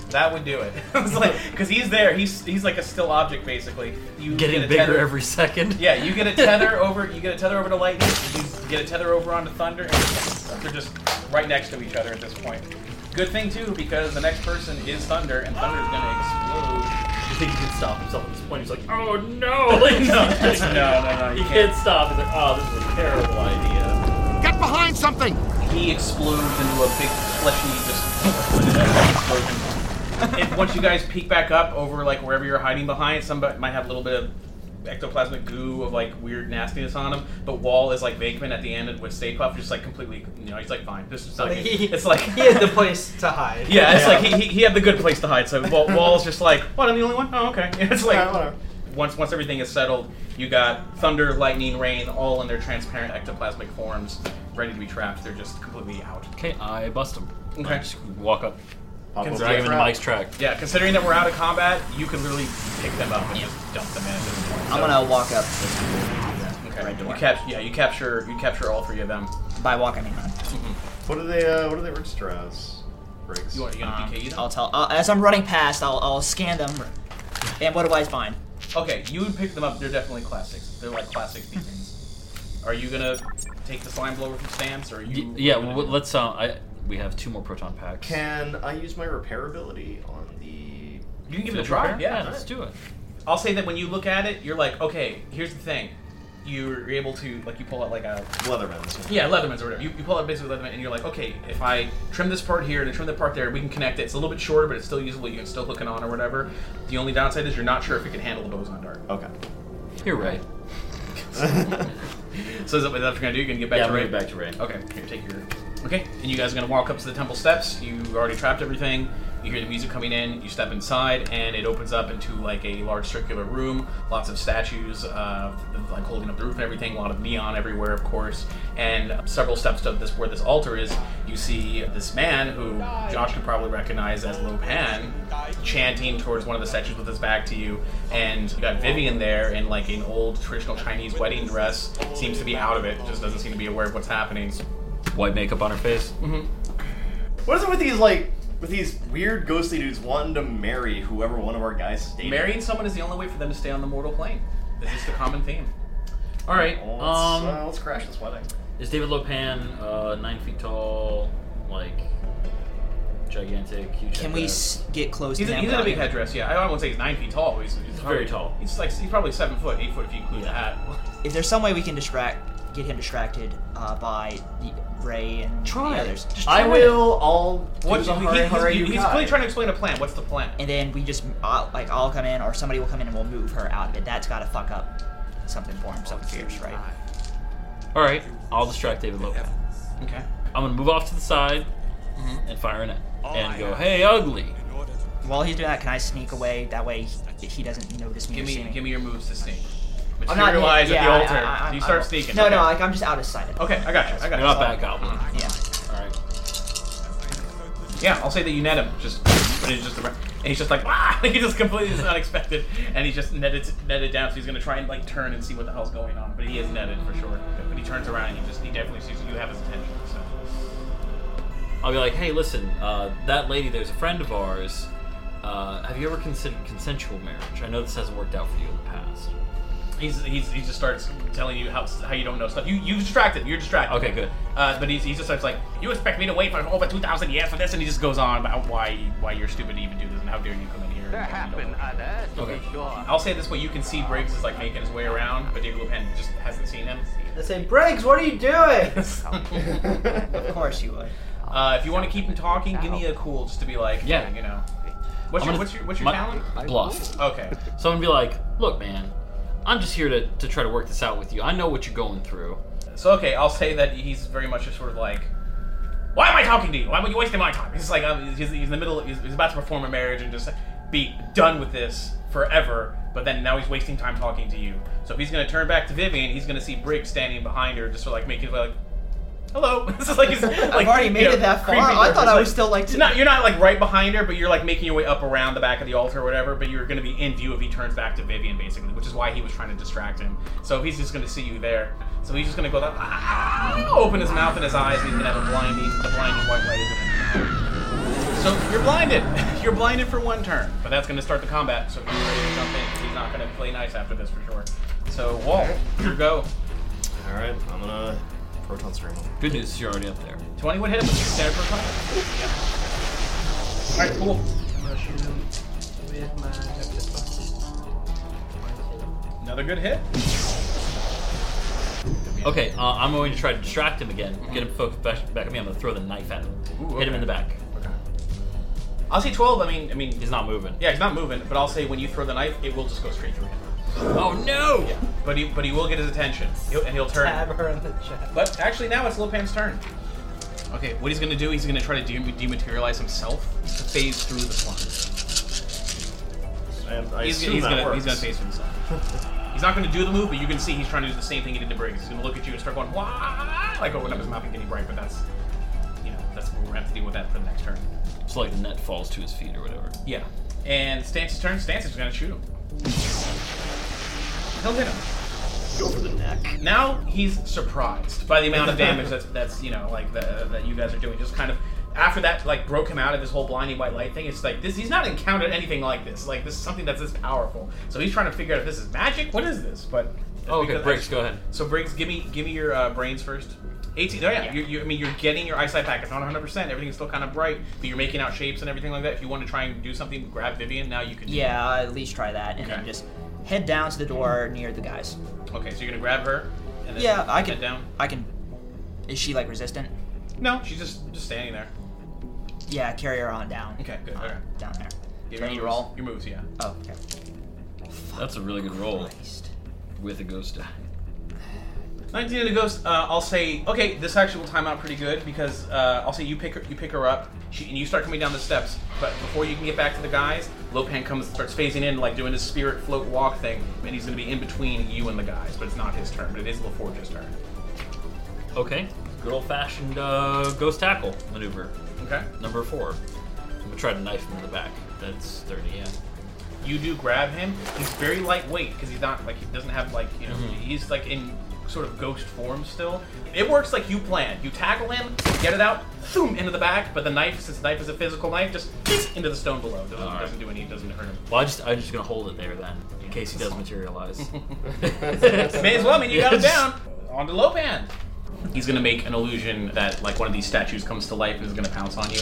That would do it. It's like, because he's there. He's like a still object basically. You Getting get a bigger tether. every second. Yeah, you get a tether over. You get a tether over to Lightning. You get a tether over onto Thunder. And they're just right next to each other at this point. Good thing too, because the next person is Thunder, and Thunder's gonna explode. You think he can stop himself at this point? He's like, oh no! Like, No, he can't stop. He's like, oh, this is a terrible idea. Get behind something! He explodes into a big fleshy explosion. If once you guys peek back up over like wherever you're hiding behind, somebody might have a little bit of ectoplasmic goo of like weird nastiness on him. But Wall is like Venkman at the end with Stay Puft, just like completely, he's like fine. This is like it's like he had the place to hide. Yeah, it's like he had the good place to hide. So Wall's just like, what? I'm the only one? Oh, okay. It's like once everything is settled, you got Thunder, Lightning, Rain, all in their transparent ectoplasmic forms, ready to be trapped. They're just completely out. Okay, I bust him. Okay. I just walk up. Drag him into Mike's track. Yeah, considering that we're out of combat, you could literally pick them up and just dump them in at this point. I'm gonna walk up. Okay. Right door. You capture all three of them. By walk, I mean run. What do they register as? Briggs. You gonna DK them? I'll tell. As I'm running past, I'll scan them. And what do I find? Okay, you would pick them up. They're definitely classics. They're like classic beacons. Are you gonna take the slime blower from Stance, or are you? Yeah, well, let's. We have 2 more proton packs. Can I use my repair ability on the? You can give it a try. Yeah, let's do it. I'll say that when you look at it, you're like, okay, here's the thing. You're able to, like, you pull out like a Leatherman's. Yeah, Leatherman's or whatever. You pull out basically Leatherman, and you're like, okay, if I trim this part here and trim the part there, we can connect it. It's a little bit shorter, but it's still usable. You can still hook it on or whatever. The only downside is you're not sure if it can handle the boson dart. Okay. You're right. So is that what you're gonna do? You're gonna get back to Ray? Yeah, back to Ray. Okay, here, take your. Okay, and you guys are gonna walk up to the temple steps. You already trapped everything. You hear the music coming in. You step inside, and it opens up into like a large circular room. Lots of statues, like holding up the roof and everything. A lot of neon everywhere, of course. And several steps to where this altar is, you see this man who Josh could probably recognize as Lo Pan, chanting towards one of the statues with his back to you. And you got Vivian there in like an old traditional Chinese wedding dress. Seems to be out of it. Just doesn't seem to be aware of what's happening. White makeup on her face. Mm-hmm. What is it with these weird ghostly dudes wanting to marry whoever one of our guys is dating? Marrying someone is the only way for them to stay on the mortal plane. It's just a common theme. All right. Well, let's crash this wedding. Is David Lo Pan 9 feet tall, like gigantic, huge? Can we get close to him? He's in a big headdress. Yeah, I won't say he's 9 feet tall. But he's very tall. He's probably 7 foot, 8 foot if you include the hat. If there's some way we can get him distracted by Ray and the others. I will. I'll. He's clearly trying to explain a plan. What's the plan? And then we just I'll come in, or somebody will come in and we'll move her out of it. That's got to fuck up something for him. Something fierce, right? All right, I'll distract David Lo Pan. Okay. I'm gonna move off to the side and fire an net and go, "Hey, ugly." While he's doing that, can I sneak away? That way he doesn't notice me. Give me your moves to sneak. I'm not Materialize at the altar. You start sneaking. No, like I'm just out of sight. Okay, I got you. You're not bad goblin. Yeah. All right. Yeah, I'll say that you net him. But he's just and he's just like, ah! He just completely is unexpected, and he's just netted down. So he's gonna try and like turn and see what the hell's going on. But he is netted for sure. But he turns around and he definitely sees you have his attention. So I'll be like, hey, listen, that lady, there's a friend of ours. Have you ever considered consensual marriage? I know this hasn't worked out for you in the past. He just starts telling you how you don't know stuff. You're distracted. Okay, good. But he just starts like, you expect me to wait for over 2,000 years for this, and he just goes on about why you're stupid to even do this, and how dare you come in here. That happened, okay. I'll say this way: you can see Briggs is like making his way around, but David Lo Pan just hasn't seen him. I say, Briggs, what are you doing? Of course you would. If you want to keep him talking, give me a cool just to be like, yeah, you know. What's your talent? Bluff. Okay. So I'm gonna be like, look, man. I'm just here to try to work this out with you. I know what you're going through. So, okay, I'll say that he's very much just sort of like, why am I talking to you? Why are you wasting my time? He's like, he's in the middle, he's about to perform a marriage and just be done with this forever, but then now he's wasting time talking to you. So if he's going to turn back to Vivian, he's going to see Briggs standing behind her, just sort of like making like, hello. This is like, I've already made it that far. I thought I was still like. You're not like right behind her, but you're like making your way up around the back of the altar or whatever. But you're going to be in view if he turns back to Vivian, basically, which is why he was trying to distract him. So if he's just going to see you there, so he's just going to go open his mouth and his eyes, and he's going to have the blinding white light is in his mouth. So you're blinded. You're blinded for 1 turn, but that's going to start the combat. So if you're ready to jump in, he's not going to play nice after this for sure. So Walt, your go. All right, I'm gonna proton stream him. Good news is you're already up there. 20 would hit him with standard proton. Yeah. All right, cool. I'm gonna shoot him with my Another good hit. Okay, I'm going to try to distract him again. Get him focused back at me. I'm going to throw the knife at him. Ooh, Hit him in the back. Okay. I'll say 12. I mean, he's not moving. Yeah, he's not moving. But I'll say when you throw the knife, it will just go straight through him. Oh no! Yeah, but he will get his attention, he'll turn. Stab her in the chest. But actually, now it's Lopan's turn. Okay, what he's gonna do? He's gonna try to dematerialize himself to phase through the slime. He's gonna phase through the slime. He's not gonna do the move, but you can see he's trying to do the same thing he did to Briggs. He's gonna look at you and start going wah, like open up his mouth and getting bright. But that's what we're gonna have to deal with that for the next turn. It's like the net falls to his feet or whatever. Yeah. And Stance's turn. Stance is gonna shoot him. He'll hit him. Go for the neck. Now he's surprised by the amount of damage that you guys are doing. Just kind of after that, like broke him out of this whole blinding white light thing. It's like this. He's not encountered anything like this. Like this is something that's this powerful. So he's trying to figure out if this is magic. What is this? But okay, Briggs, go ahead. So Briggs, give me your brains first. 18. Oh yeah. You're getting your eyesight back. It's not 100%. Everything's still kind of bright, but you're making out shapes and everything like that. If you want to try and do something, grab Vivian. Now you can. Yeah, I'll at least try that, and then just head down to the door near the guys. Okay, so you're gonna grab her. And then yeah, I can. Head down. I can. Is she like resistant? No, she's just standing there. Yeah, carry her on down. Okay, good. Okay. Down there. Yeah, Do I need to roll? Your moves, yeah. Oh, okay. That's a really good roll. With a ghost die. 19 to ghost. I'll say okay. This actually will time out pretty good because I'll say you pick her up, and you start coming down the steps. But before you can get back to the guys, Lopan starts phasing in, like doing his spirit float walk thing, and he's going to be in between you and the guys. But it's not his turn. But it is LaForge's turn. Okay. Good old-fashioned ghost tackle maneuver. Okay. Number 4. I'm gonna try to knife him in the back. That's 30. Yeah. You do grab him. He's very lightweight because he's not he doesn't have he's like in sort of ghost form still. It works like you planned. You tackle him, get it out, boom, into the back, but the knife, since the knife is a physical knife, just into the stone below. Doesn't do any, doesn't hurt him. Well, I'm just gonna hold it there then, in case he does materialize. May as well. I mean, you got him down. On to Lopan. He's gonna make an illusion that like one of these statues comes to life and is gonna pounce on you.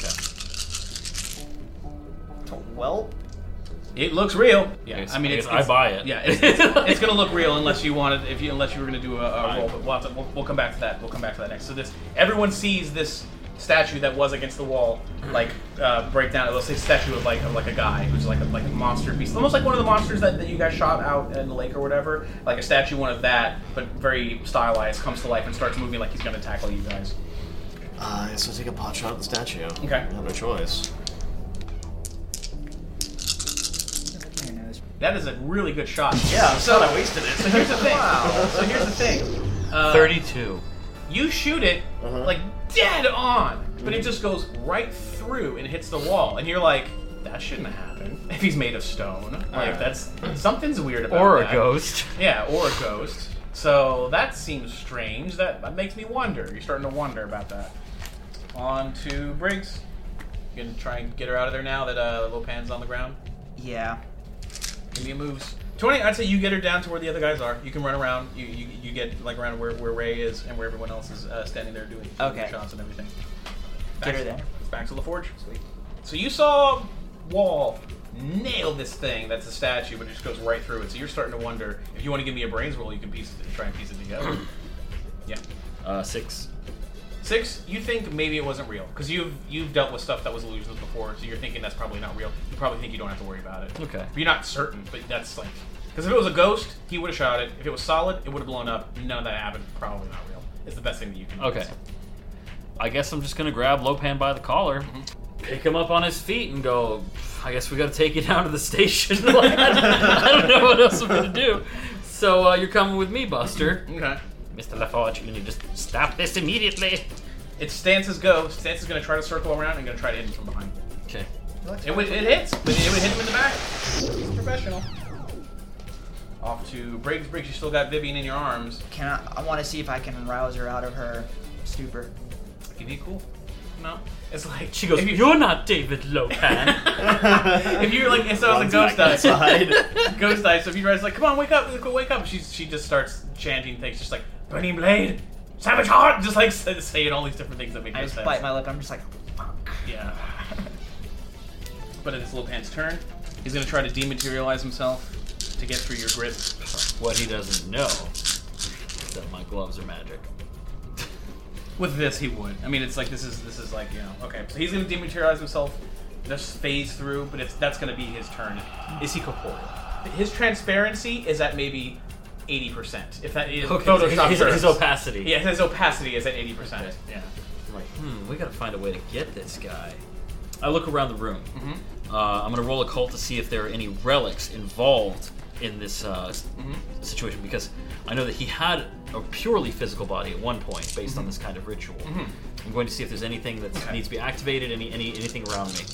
Okay. Well. It looks real. Yeah, I mean, I buy it. Yeah, it's going to look real unless you wanted, unless you were going to do a roll. But we'll come back to that. We'll come back to that next. So everyone sees this statue that was against the wall, like break down. Let's say statue of like a guy who's like a monster beast, almost like one of the monsters that you guys shot out in the lake or whatever. Like a statue, one of that, but very stylized, comes to life and starts moving like he's going to tackle you guys. So take a pot shot at the statue. Okay. I have no choice. That is a really good shot. Yeah, so I wasted it. So here's the thing. Wow. So here's the thing. 32. You shoot it like dead on, but it just goes right through and hits the wall, and you're like, that shouldn't have happened. If he's made of stone, like that's something's weird about that. Or a ghost. Yeah, or a ghost. So that seems strange. That makes me wonder. You're starting to wonder about that. On to Briggs. You gonna try and get her out of there now that Lopan's on the ground? Yeah. Give me moves. 20, I'd say you get her down to where the other guys are. You can run around. You get like around where Ray is and where everyone else is standing there doing shots and everything. Get her there. It's back to LaForge. Sweet. So you saw Wall nail this thing that's a statue, but it just goes right through it. So you're starting to wonder if you want to give me a brains roll, you can try and piece it together. Yeah. 6. 6, you think maybe it wasn't real because you've dealt with stuff that was illusions before, so you're thinking that's probably not real. You probably think you don't have to worry about it. Okay. But you're not certain, but that's like because if it was a ghost, he would have shot it. If it was solid, it would have blown up. None of that happened. Probably not real. It's the best thing that you can do. Okay. I guess I'm just gonna grab Lopan by the collar, pick him up on his feet, and go. I guess we gotta take you down to the station. I don't know what else I'm gonna do. So you're coming with me, Buster. Okay. Mr. LaForge, you need to stop this immediately. It's Stance's go. Stance is going to try to circle around and going to try to hit him from behind. Okay. It hits, but it would hit him in the back. He's a professional. Off to Briggs. Briggs, you still got Vivian in your arms. I want to see if I can rouse her out of her stupor. Give me a cool. No. It's like she goes, "You're not David Lopan." If you're like, so it's a ghost dice. Ghost dice. So if you guys like, come on, wake up, wake up. She just starts chanting things, just like burning blade, savage heart, just like saying all these different things that make no sense. I sense. just bite my lip. I'm just like, fuck. Yeah. But it is Lopan's turn. He's gonna try to dematerialize himself to get through your grip. What he doesn't know is that my gloves are magic. With this, he would. I mean, it's like this is like, you know, okay. So he's gonna dematerialize himself, just phase through, but that's gonna be his turn. Is he corporeal? His transparency is at maybe 80%. If that is Photoshop, his opacity. Yeah, his opacity is at 80%. Okay. Yeah. I'm like, we gotta find a way to get this guy. I look around the room. Mm-hmm. I'm gonna roll occult to see if there are any relics involved in this situation, because I know that he had a purely physical body at one point based on this kind of ritual. I'm going to see if there's anything that needs to be activated, anything around me.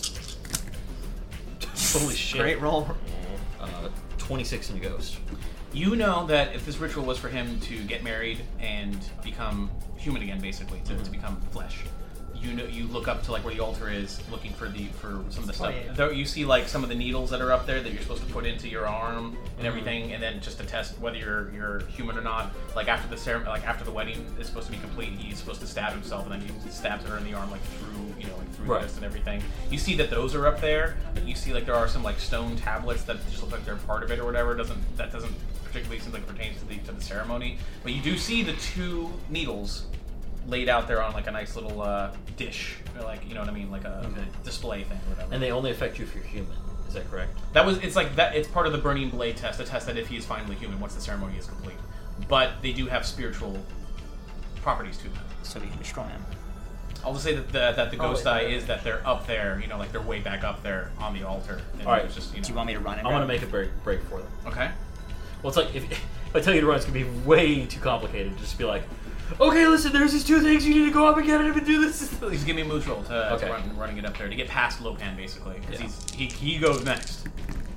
Holy shit. Great roll. 26 in a ghost. You know that if this ritual was for him to get married and become human again, basically, to become flesh, you look up to like where the altar is, looking for some of the stuff. Though you see like some of the needles that are up there that you're supposed to put into your arm and everything, and then just to test whether you're human or not. Like after the ceremony, like after the wedding is supposed to be complete, he's supposed to stab himself, and then he stabs her in the arm like through the wrist and everything. You see that those are up there. You see like there are some like stone tablets that just look like they're part of it or whatever. That doesn't particularly seem like it pertains to the ceremony. But you do see the 2 needles laid out there on like a nice little dish, like, you know what I mean, like a display thing or whatever. And they only affect you if you're human. Is that correct? It's like that. It's part of the burning blade test, the test that if he is finally human once the ceremony is complete. But they do have spiritual properties to them. So we can destroy him. I'll just say that the ghost eye is that they're up there, you know, like they're way back up there on the altar. And all right. Just, do you want me to run it? I'm gonna make a break for them. Okay. Well, it's like if I tell you to run, it's gonna be way too complicated. Just be like, okay, listen, there's these 2 things, you need to go up and get it and do this. Please give me a moves roll to running it up there, to get past Lopan, basically, because he goes next.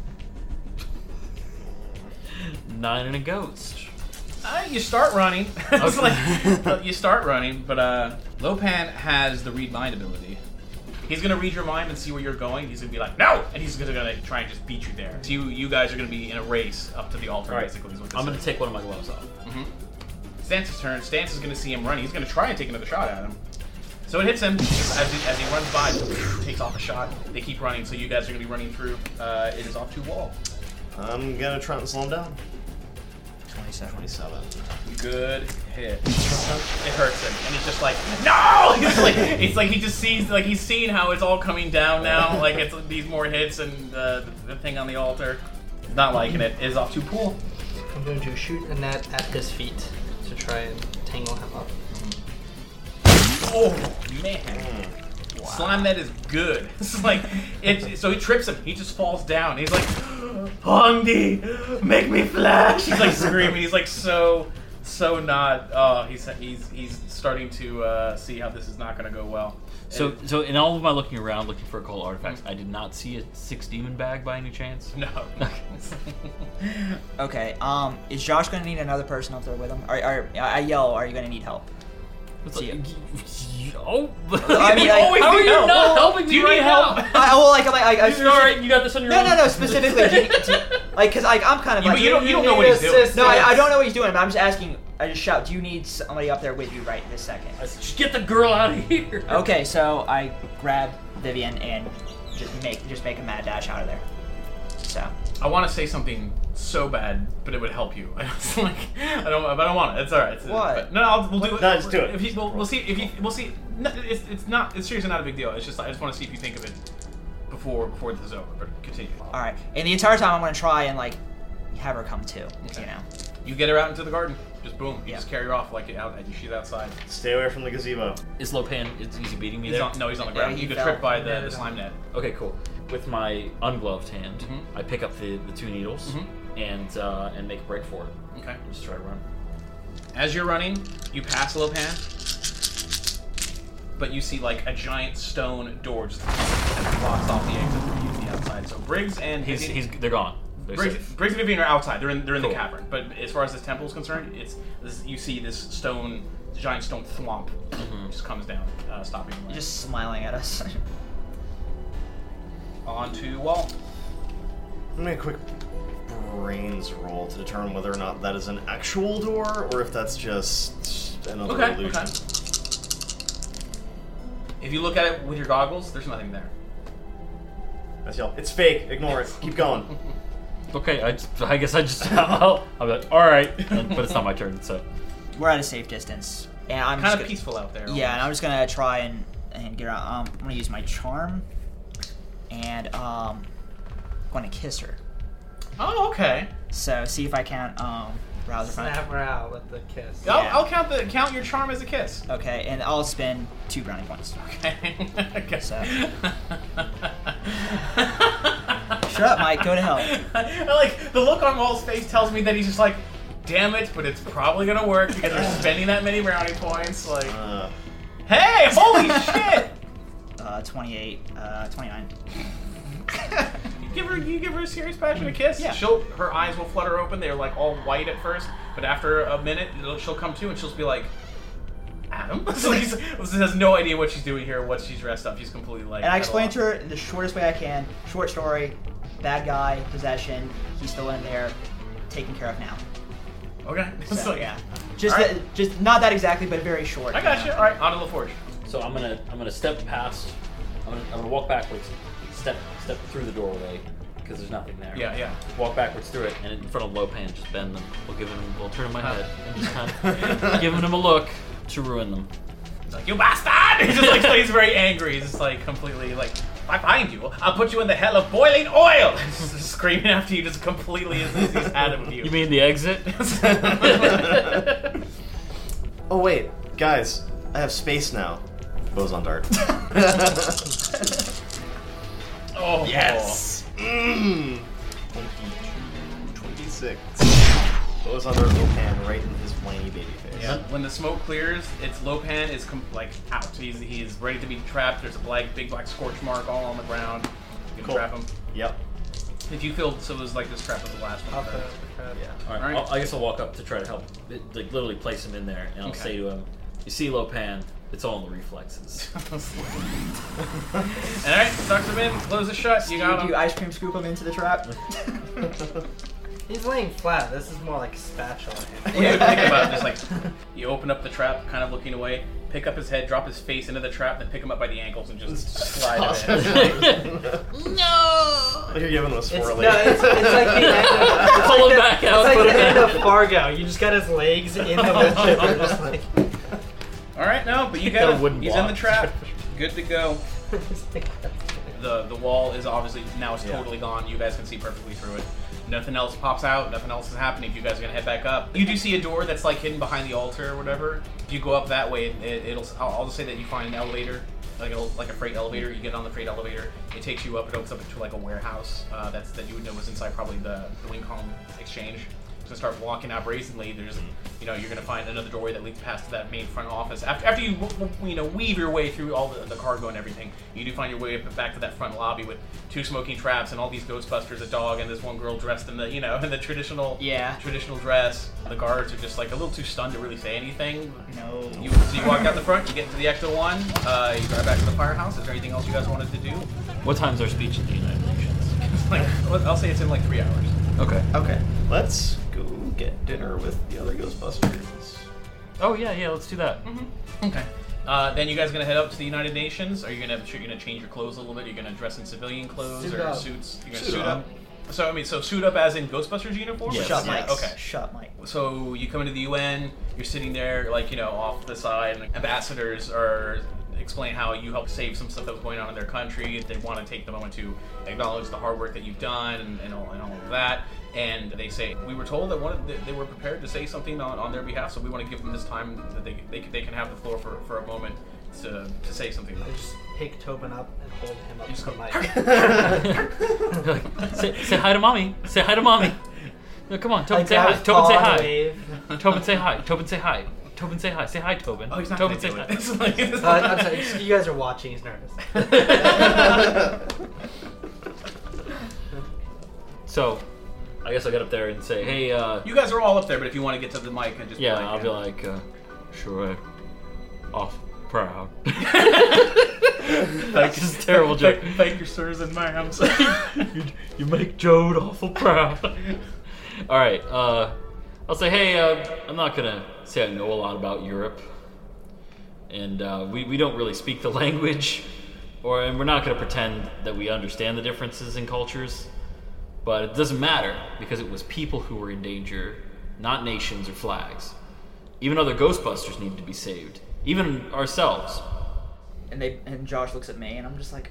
9 and a ghost. You start running. It's like, you start running, but Lopan has the read mind ability. He's gonna read your mind and see where you're going. He's gonna be like, no! And he's gonna try and just beat you there. So you guys are gonna be in a race up to the altar, basically. Is what this I'm gonna is. take one of my gloves off. Stance's turn. Stance is going to see him running. He's going to try and take another shot at him. So it hits him as he runs by. Takes off a shot. They keep running, so you guys are going to be running through. It is off to wall. I'm going to try and slow him down. 27. Good hit. It hurts him, and he's just like, no! It's like he just sees, like he's seeing how it's all coming down now. Like it's these more hits and the thing on the altar. He's not liking it. It is off to pool. I'm going to shoot a net at his feet to try and tangle him up. Oh man! Wow. Slime net is good. It's like so he trips him. He just falls down. He's like, Hongdi, make me flash. He's like screaming. He's like so not. Oh, he's starting to see how this is not going to go well. So in all of my looking around, looking for occult artifacts, I did not see a 6 demon bag by any chance. No. Okay. Is Josh going to need another person up there with him? I yell. Are you going to need help? I mean, how are you not helping me right now? Alright, you got this on your own. No, specifically, because I'm kind of like, you don't know what he's doing. No, I don't know what he's doing, but I'm just asking. I just shout, do you need somebody up there with you right this second? Just get the girl out of here. Okay, so I grab Vivian and just make a mad dash out of there. So I want to say something so bad, but it would help you. It's like I don't want it. It's all right. What? We'll do it. No, just do it. We'll see. We'll see. No, it's seriously not a big deal. It's just I just want to see if you think of it before this is over. But continue. All right. And the entire time I'm going to try and like have her come too. Okay. You know. You get her out into the garden. Just boom. You just carry her off like out, and she's outside. Stay away from the gazebo. Is Lopan? Is he beating me there? No, he's on the ground. You get tripped by the slime net. Okay, cool. With my ungloved hand, I pick up the 2 needles and make a break for it. Okay. Just try to run. As you're running, you pass Lopan, but you see like a giant stone door just blocks off the exit for you to the outside. So Briggs and they're gone. Briggs and Vivian are outside. They're in the cavern. But as far as this temple is concerned, you see this giant stone thwomp just comes down, stopping the way. Just smiling at us. On to Wall. I'm gonna make a quick brains roll to determine whether or not that is an actual door or if that's just another illusion. Okay. If you look at it with your goggles, there's nothing there. That's yell. It's fake. Ignore it. Keep going. Okay, I guess I'll be like, all right, but it's not my turn, so. We're at a safe distance, and I'm kind of peaceful out there. Yeah, and I'm just gonna try and get around. I'm gonna use my charm, and I'm gonna kiss her. Oh, okay. So see if I can rouse her. Snap her out with the kiss. Yeah. I'll count your charm as a kiss. Okay, and I'll spend 2 brownie points. Okay. Okay. So. Shut up, Mike. Go to hell. Like the look on Wall's face tells me that he's just like, damn it, but it's probably gonna work because they're spending that many brownie points. Like, hey, holy shit! 28, 29. You give her a serious passionate kiss. Yeah. Her eyes will flutter open. They're like all white at first, but after a minute, she'll come to and she'll be like, Adam? So she has no idea what she's doing here, what she's dressed up. She's completely like. And I explained to her in the shortest way I can. Short story, bad guy, possession. He's still in there, taken care of now. Okay. So yeah, just not that exactly, but very short. I got you. All right, on to LaForge. So I'm gonna step past. I'm gonna walk backwards, step through the doorway because there's nothing there. Yeah. Walk backwards through it, and in front of Lopan, just bend them. We'll turn my head and just kind of giving him a look to ruin them. He's like, you bastard! He just like he's very angry. He's just like completely like, if I find you, I'll put you in the hell of boiling oil. Just screaming after you, just completely as he's at with you. You mean the exit? Oh wait, guys, I have space now. Boson dart. Oh yes. 22, 26. Boson dart Lopan right in his whiny baby face. Yeah. When the smoke clears, it's Lopan is like out. He's ready to be trapped. There's a big black scorch mark all on the ground. You can trap him. Yep. If you feel so, it was like this trap was the last one. Yeah. All right. I guess I'll walk up to try to help, like literally place him in there, and I'll say to him, "You see, Lopan, it's all in the reflexes." Alright, sucks him in, close it shut, you got him. Do you ice cream scoop him into the trap? He's laying flat. This is more like a spatula. Yeah, think about it. Just like, you open up the trap, kind of looking away, pick up his head, drop his face into the trap, then pick him up by the ankles and just slide him in. No! Like you're giving him a swirly. It's like the end of... Pull him back out. It's like the end of Fargo. You just got his legs in the wood chipper, just like... Alright, no, but you got him. He's in the trap. Good to go. The wall is obviously, now it's totally gone. You guys can see perfectly through it. Nothing else pops out. Nothing else is happening. If you guys are going to head back up. You do see a door that's like hidden behind the altar or whatever. If you go up that way, I'll just say that you find an elevator, like a freight elevator. You get on the freight elevator. It takes you up. It opens up into like a warehouse that you would know was inside probably the Wing Kong exchange. To start walking out brazenly, there's, you're gonna find another doorway that leads past that main front office. After you weave your way through all the cargo and everything, you do find your way back to that front lobby with 2 smoking traps and all these Ghostbusters, a dog, and this one girl dressed in the in the traditional dress. The guards are just like a little too stunned to really say anything. No. So you walk out the front, you get into the extra one, you drive back to the firehouse. Is there anything else you guys wanted to do? What time's our speech in the United Nations? I'll say it's in like 3 hours. Okay. Let's go get dinner with the other Ghostbusters. Oh yeah, let's do that. Okay. Then you guys gonna head up to the United Nations? Are you gonna change your clothes a little bit? Are you gonna dress in civilian clothes or suits? You're gonna suit up. So suit up as in Ghostbusters uniform? Yes. Shut Mike. Okay. Shut Mike. So you come into the UN. You're sitting there off the side, and ambassadors are explain how you helped save some stuff that was going on in their country. They want to take the moment to acknowledge the hard work that you've done and all of that. And they say, we were told that they were prepared to say something on their behalf, so we want to give them this time that they can have the floor for a moment to say something. I just pick Tobin up and hold him up to the mic. Say hi to mommy. Say hi to mommy. No, come on, Tobin, say hi. Tobin, say hi. Tobin, say hi. Tobin, say hi. Tobin, say hi. Say hi, Tobin. Oh, he's not Tobin, say hi. I'm sorry. You guys are watching. He's nervous. So, I guess I'll get up there and say, hey, You guys are all up there, but if you want to get to the mic and just yeah, be like, I'll be like, sure, off proud. Like, this terrible joke. Thank your sirs and ma'ams. You make Jode awful proud. All right, I'll say, hey, I'm not gonna say I know a lot about Europe, and we don't really speak the language, and we're not gonna pretend that we understand the differences in cultures. But it doesn't matter, because it was people who were in danger, not nations or flags. Even other Ghostbusters needed to be saved, even ourselves. And Josh looks at me, and I'm just like.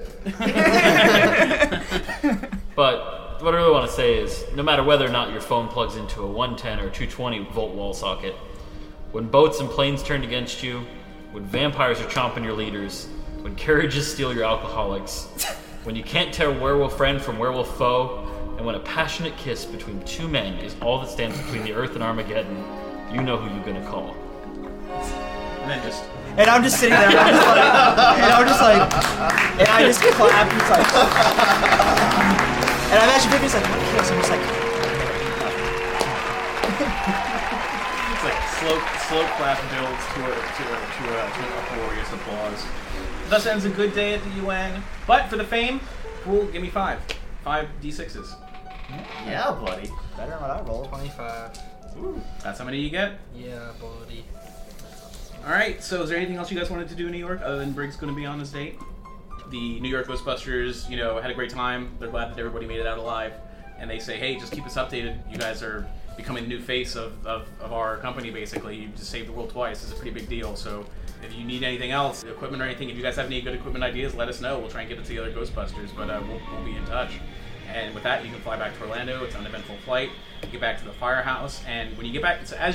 But what I really want to say is, no matter whether or not your phone plugs into a 110 or 220 volt wall socket, when boats and planes turned against you, when vampires are chomping your leaders, when carriages steal your alcoholics, when you can't tell werewolf friend from werewolf foe, and when a passionate kiss between two men is all that stands between the earth and Armageddon, you know who you're gonna call. And then just. And I'm just sitting there, and I'm just like, and I just clap, and it's like, and I'm actually thinking, it's like, what kiss? I'm just like, It's like slow clap builds to a uproarious applause. Thus ends a good day at the UN. But for the fame, cool, give me 5 d6s. Yeah, buddy. Better than what I rolled. 25. Ooh, that's how many you get? Yeah, buddy. Alright, so is there anything else you guys wanted to do in New York other than Briggs going to be on his date? The New York Ghostbusters, had a great time. They're glad that everybody made it out alive. And they say, hey, just keep us updated. You guys are becoming the new face of our company, basically. You just saved the world twice. It's a pretty big deal. So if you need anything else, equipment or anything, if you guys have any good equipment ideas, let us know. We'll try and get it to the other Ghostbusters, but we'll be in touch. And with that, you can fly back to Orlando. It's an uneventful flight. You get back to the firehouse, and when you get back, so as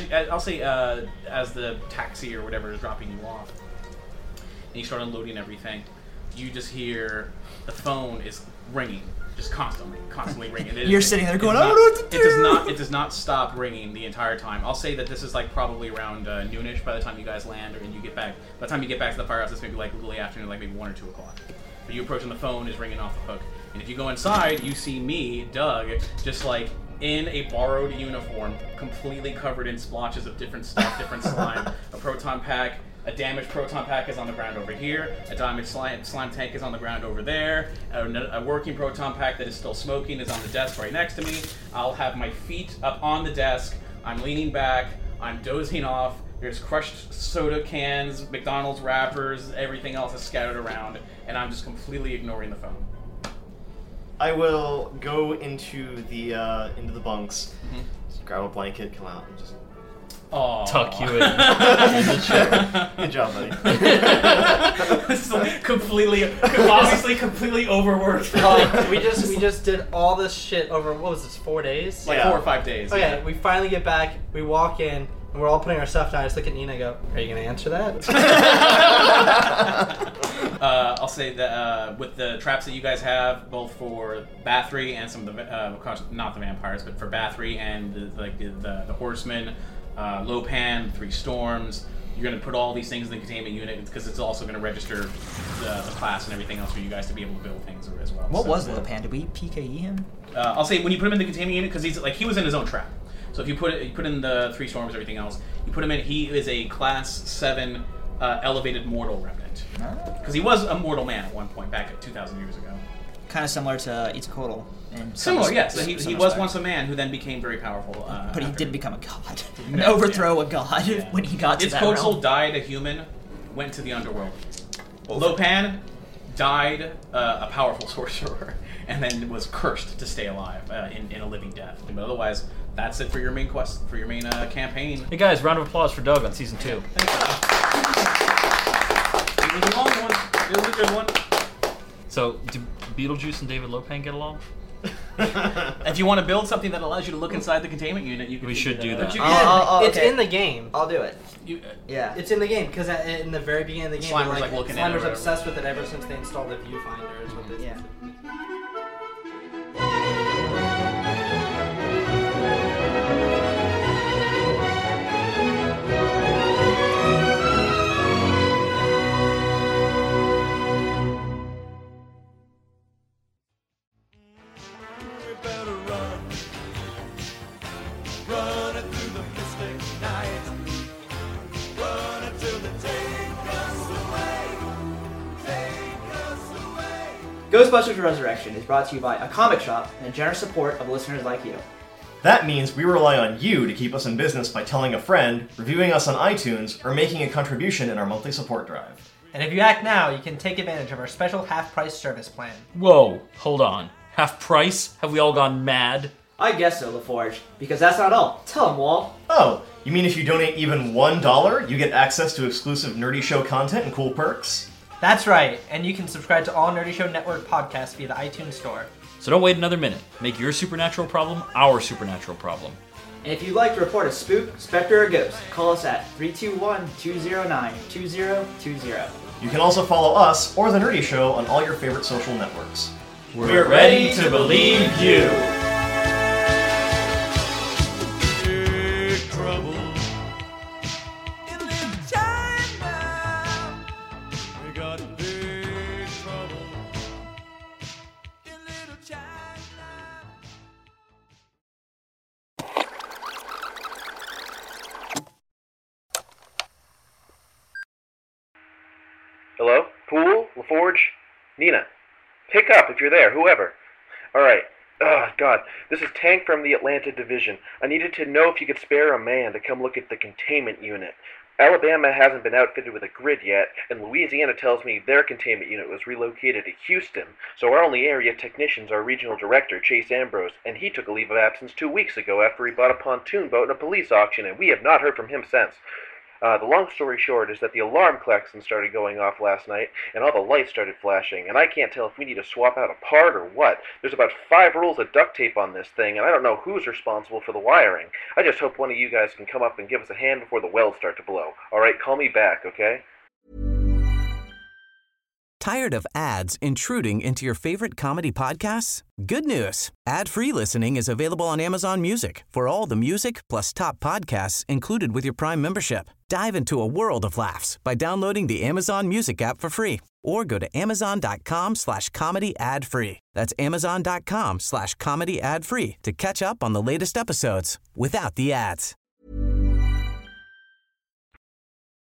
the taxi or whatever is dropping you off, and you start unloading everything, you just hear the phone is ringing, just constantly ringing. You're sitting there going, I don't know what to do. It does not stop ringing the entire time. I'll say that this is like probably around noonish by the time you guys land, and you get back. By the time you get back to the firehouse, it's maybe like early afternoon, like maybe 1 or 2 o'clock. But you approach and the phone is ringing off the hook. And if you go inside, you see me, Doug, just like in a borrowed uniform, completely covered in splotches of different stuff, different slime. A proton pack, a damaged proton pack is on the ground over here. A damaged slime tank is on the ground over there. A working proton pack that is still smoking is on the desk right next to me. I'll have my feet up on the desk. I'm leaning back. I'm dozing off. There's crushed soda cans, McDonald's wrappers, everything else is scattered around, and I'm just completely ignoring the phone. I will go into the bunks, just grab a blanket, come out, and just tuck you in the chair. Good job, buddy. This is like obviously completely overworked. We just did all this shit over, what was this, 4 days? Like 4 or 5 days. Okay, yeah. We finally get back, we walk in, and we're all putting our stuff down. I just look at Nina and go, are you going to answer that? I'll say that with the traps that you guys have, both for Bathory and some of the, not the vampires, but for Bathory and the horsemen, Lopan, 3 storms, you're going to put all these things in the containment unit because it's also going to register the class and everything else for you guys to be able to build things as well. What was Lopan? Did we PKE him? I'll say when you put him in the containment unit, because he was in his own trap. So if you put in the 3 storms, everything else, you put him in. He is a class 7 elevated mortal remnant, because he was a mortal man at one point back at 2,000 years ago. Kind of similar to Itzcoatl. Similar, yes. He was once a man who then became very powerful. But he did become a god. And overthrow a god when he got to that realm. Itzcoatl died a human, went to the underworld. Lopan died a powerful sorcerer, and then was cursed to stay alive in a living death. But otherwise, that's it for your main quest, for your main campaign. Hey guys, round of applause for Doug on season 2. It was a long one. It was a good one. So, do Beetlejuice and David Lopan get along? If you want to build something that allows you to look inside the containment unit, we should do that. It's in the game. I'll do it. Yeah, it's in the game because in the very beginning of the game, Slimer's like looking at it. Slimer's obsessed with it ever since they installed the viewfinder. Is what this is. Ghostbusters Resurrection is brought to you by a comic shop and the generous support of listeners like you. That means we rely on you to keep us in business by telling a friend, reviewing us on iTunes, or making a contribution in our monthly support drive. And if you act now, you can take advantage of our special half-price service plan. Whoa, hold on. Half price? Have we all gone mad? I guess so, LaForge. Because that's not all. Tell them, Walt. Oh, you mean if you donate even $1, you get access to exclusive Nerdy Show content and cool perks? That's right, and you can subscribe to all Nerdy Show Network podcasts via the iTunes Store. So don't wait another minute. Make your supernatural problem our supernatural problem. And if you'd like to report a spook, specter, or ghost, call us at 321-209-2020. You can also follow us or The Nerdy Show on all your favorite social networks. We're ready to believe you. Hello? Poole? LaForge? Nina? Pick up if you're there, whoever. Alright. Oh, God. This is Tank from the Atlanta Division. I needed to know if you could spare a man to come look at the containment unit. Alabama hasn't been outfitted with a grid yet, and Louisiana tells me their containment unit was relocated to Houston, so our only area technician's our regional director, Chase Ambrose, and he took a leave of absence 2 weeks ago after he bought a pontoon boat in a police auction, and we have not heard from him since. The long story short is that the alarm klaxon started going off last night, and all the lights started flashing, and I can't tell if we need to swap out a part or what. There's about 5 rolls of duct tape on this thing, and I don't know who's responsible for the wiring. I just hope one of you guys can come up and give us a hand before the welds start to blow. Alright, call me back, okay? Tired of ads intruding into your favorite comedy podcasts? Good news. Ad-free listening is available on Amazon Music for all the music plus top podcasts included with your Prime membership. Dive into a world of laughs by downloading the Amazon Music app for free or go to amazon.com/comedy ad-free. That's amazon.com/comedy ad-free to catch up on the latest episodes without the ads.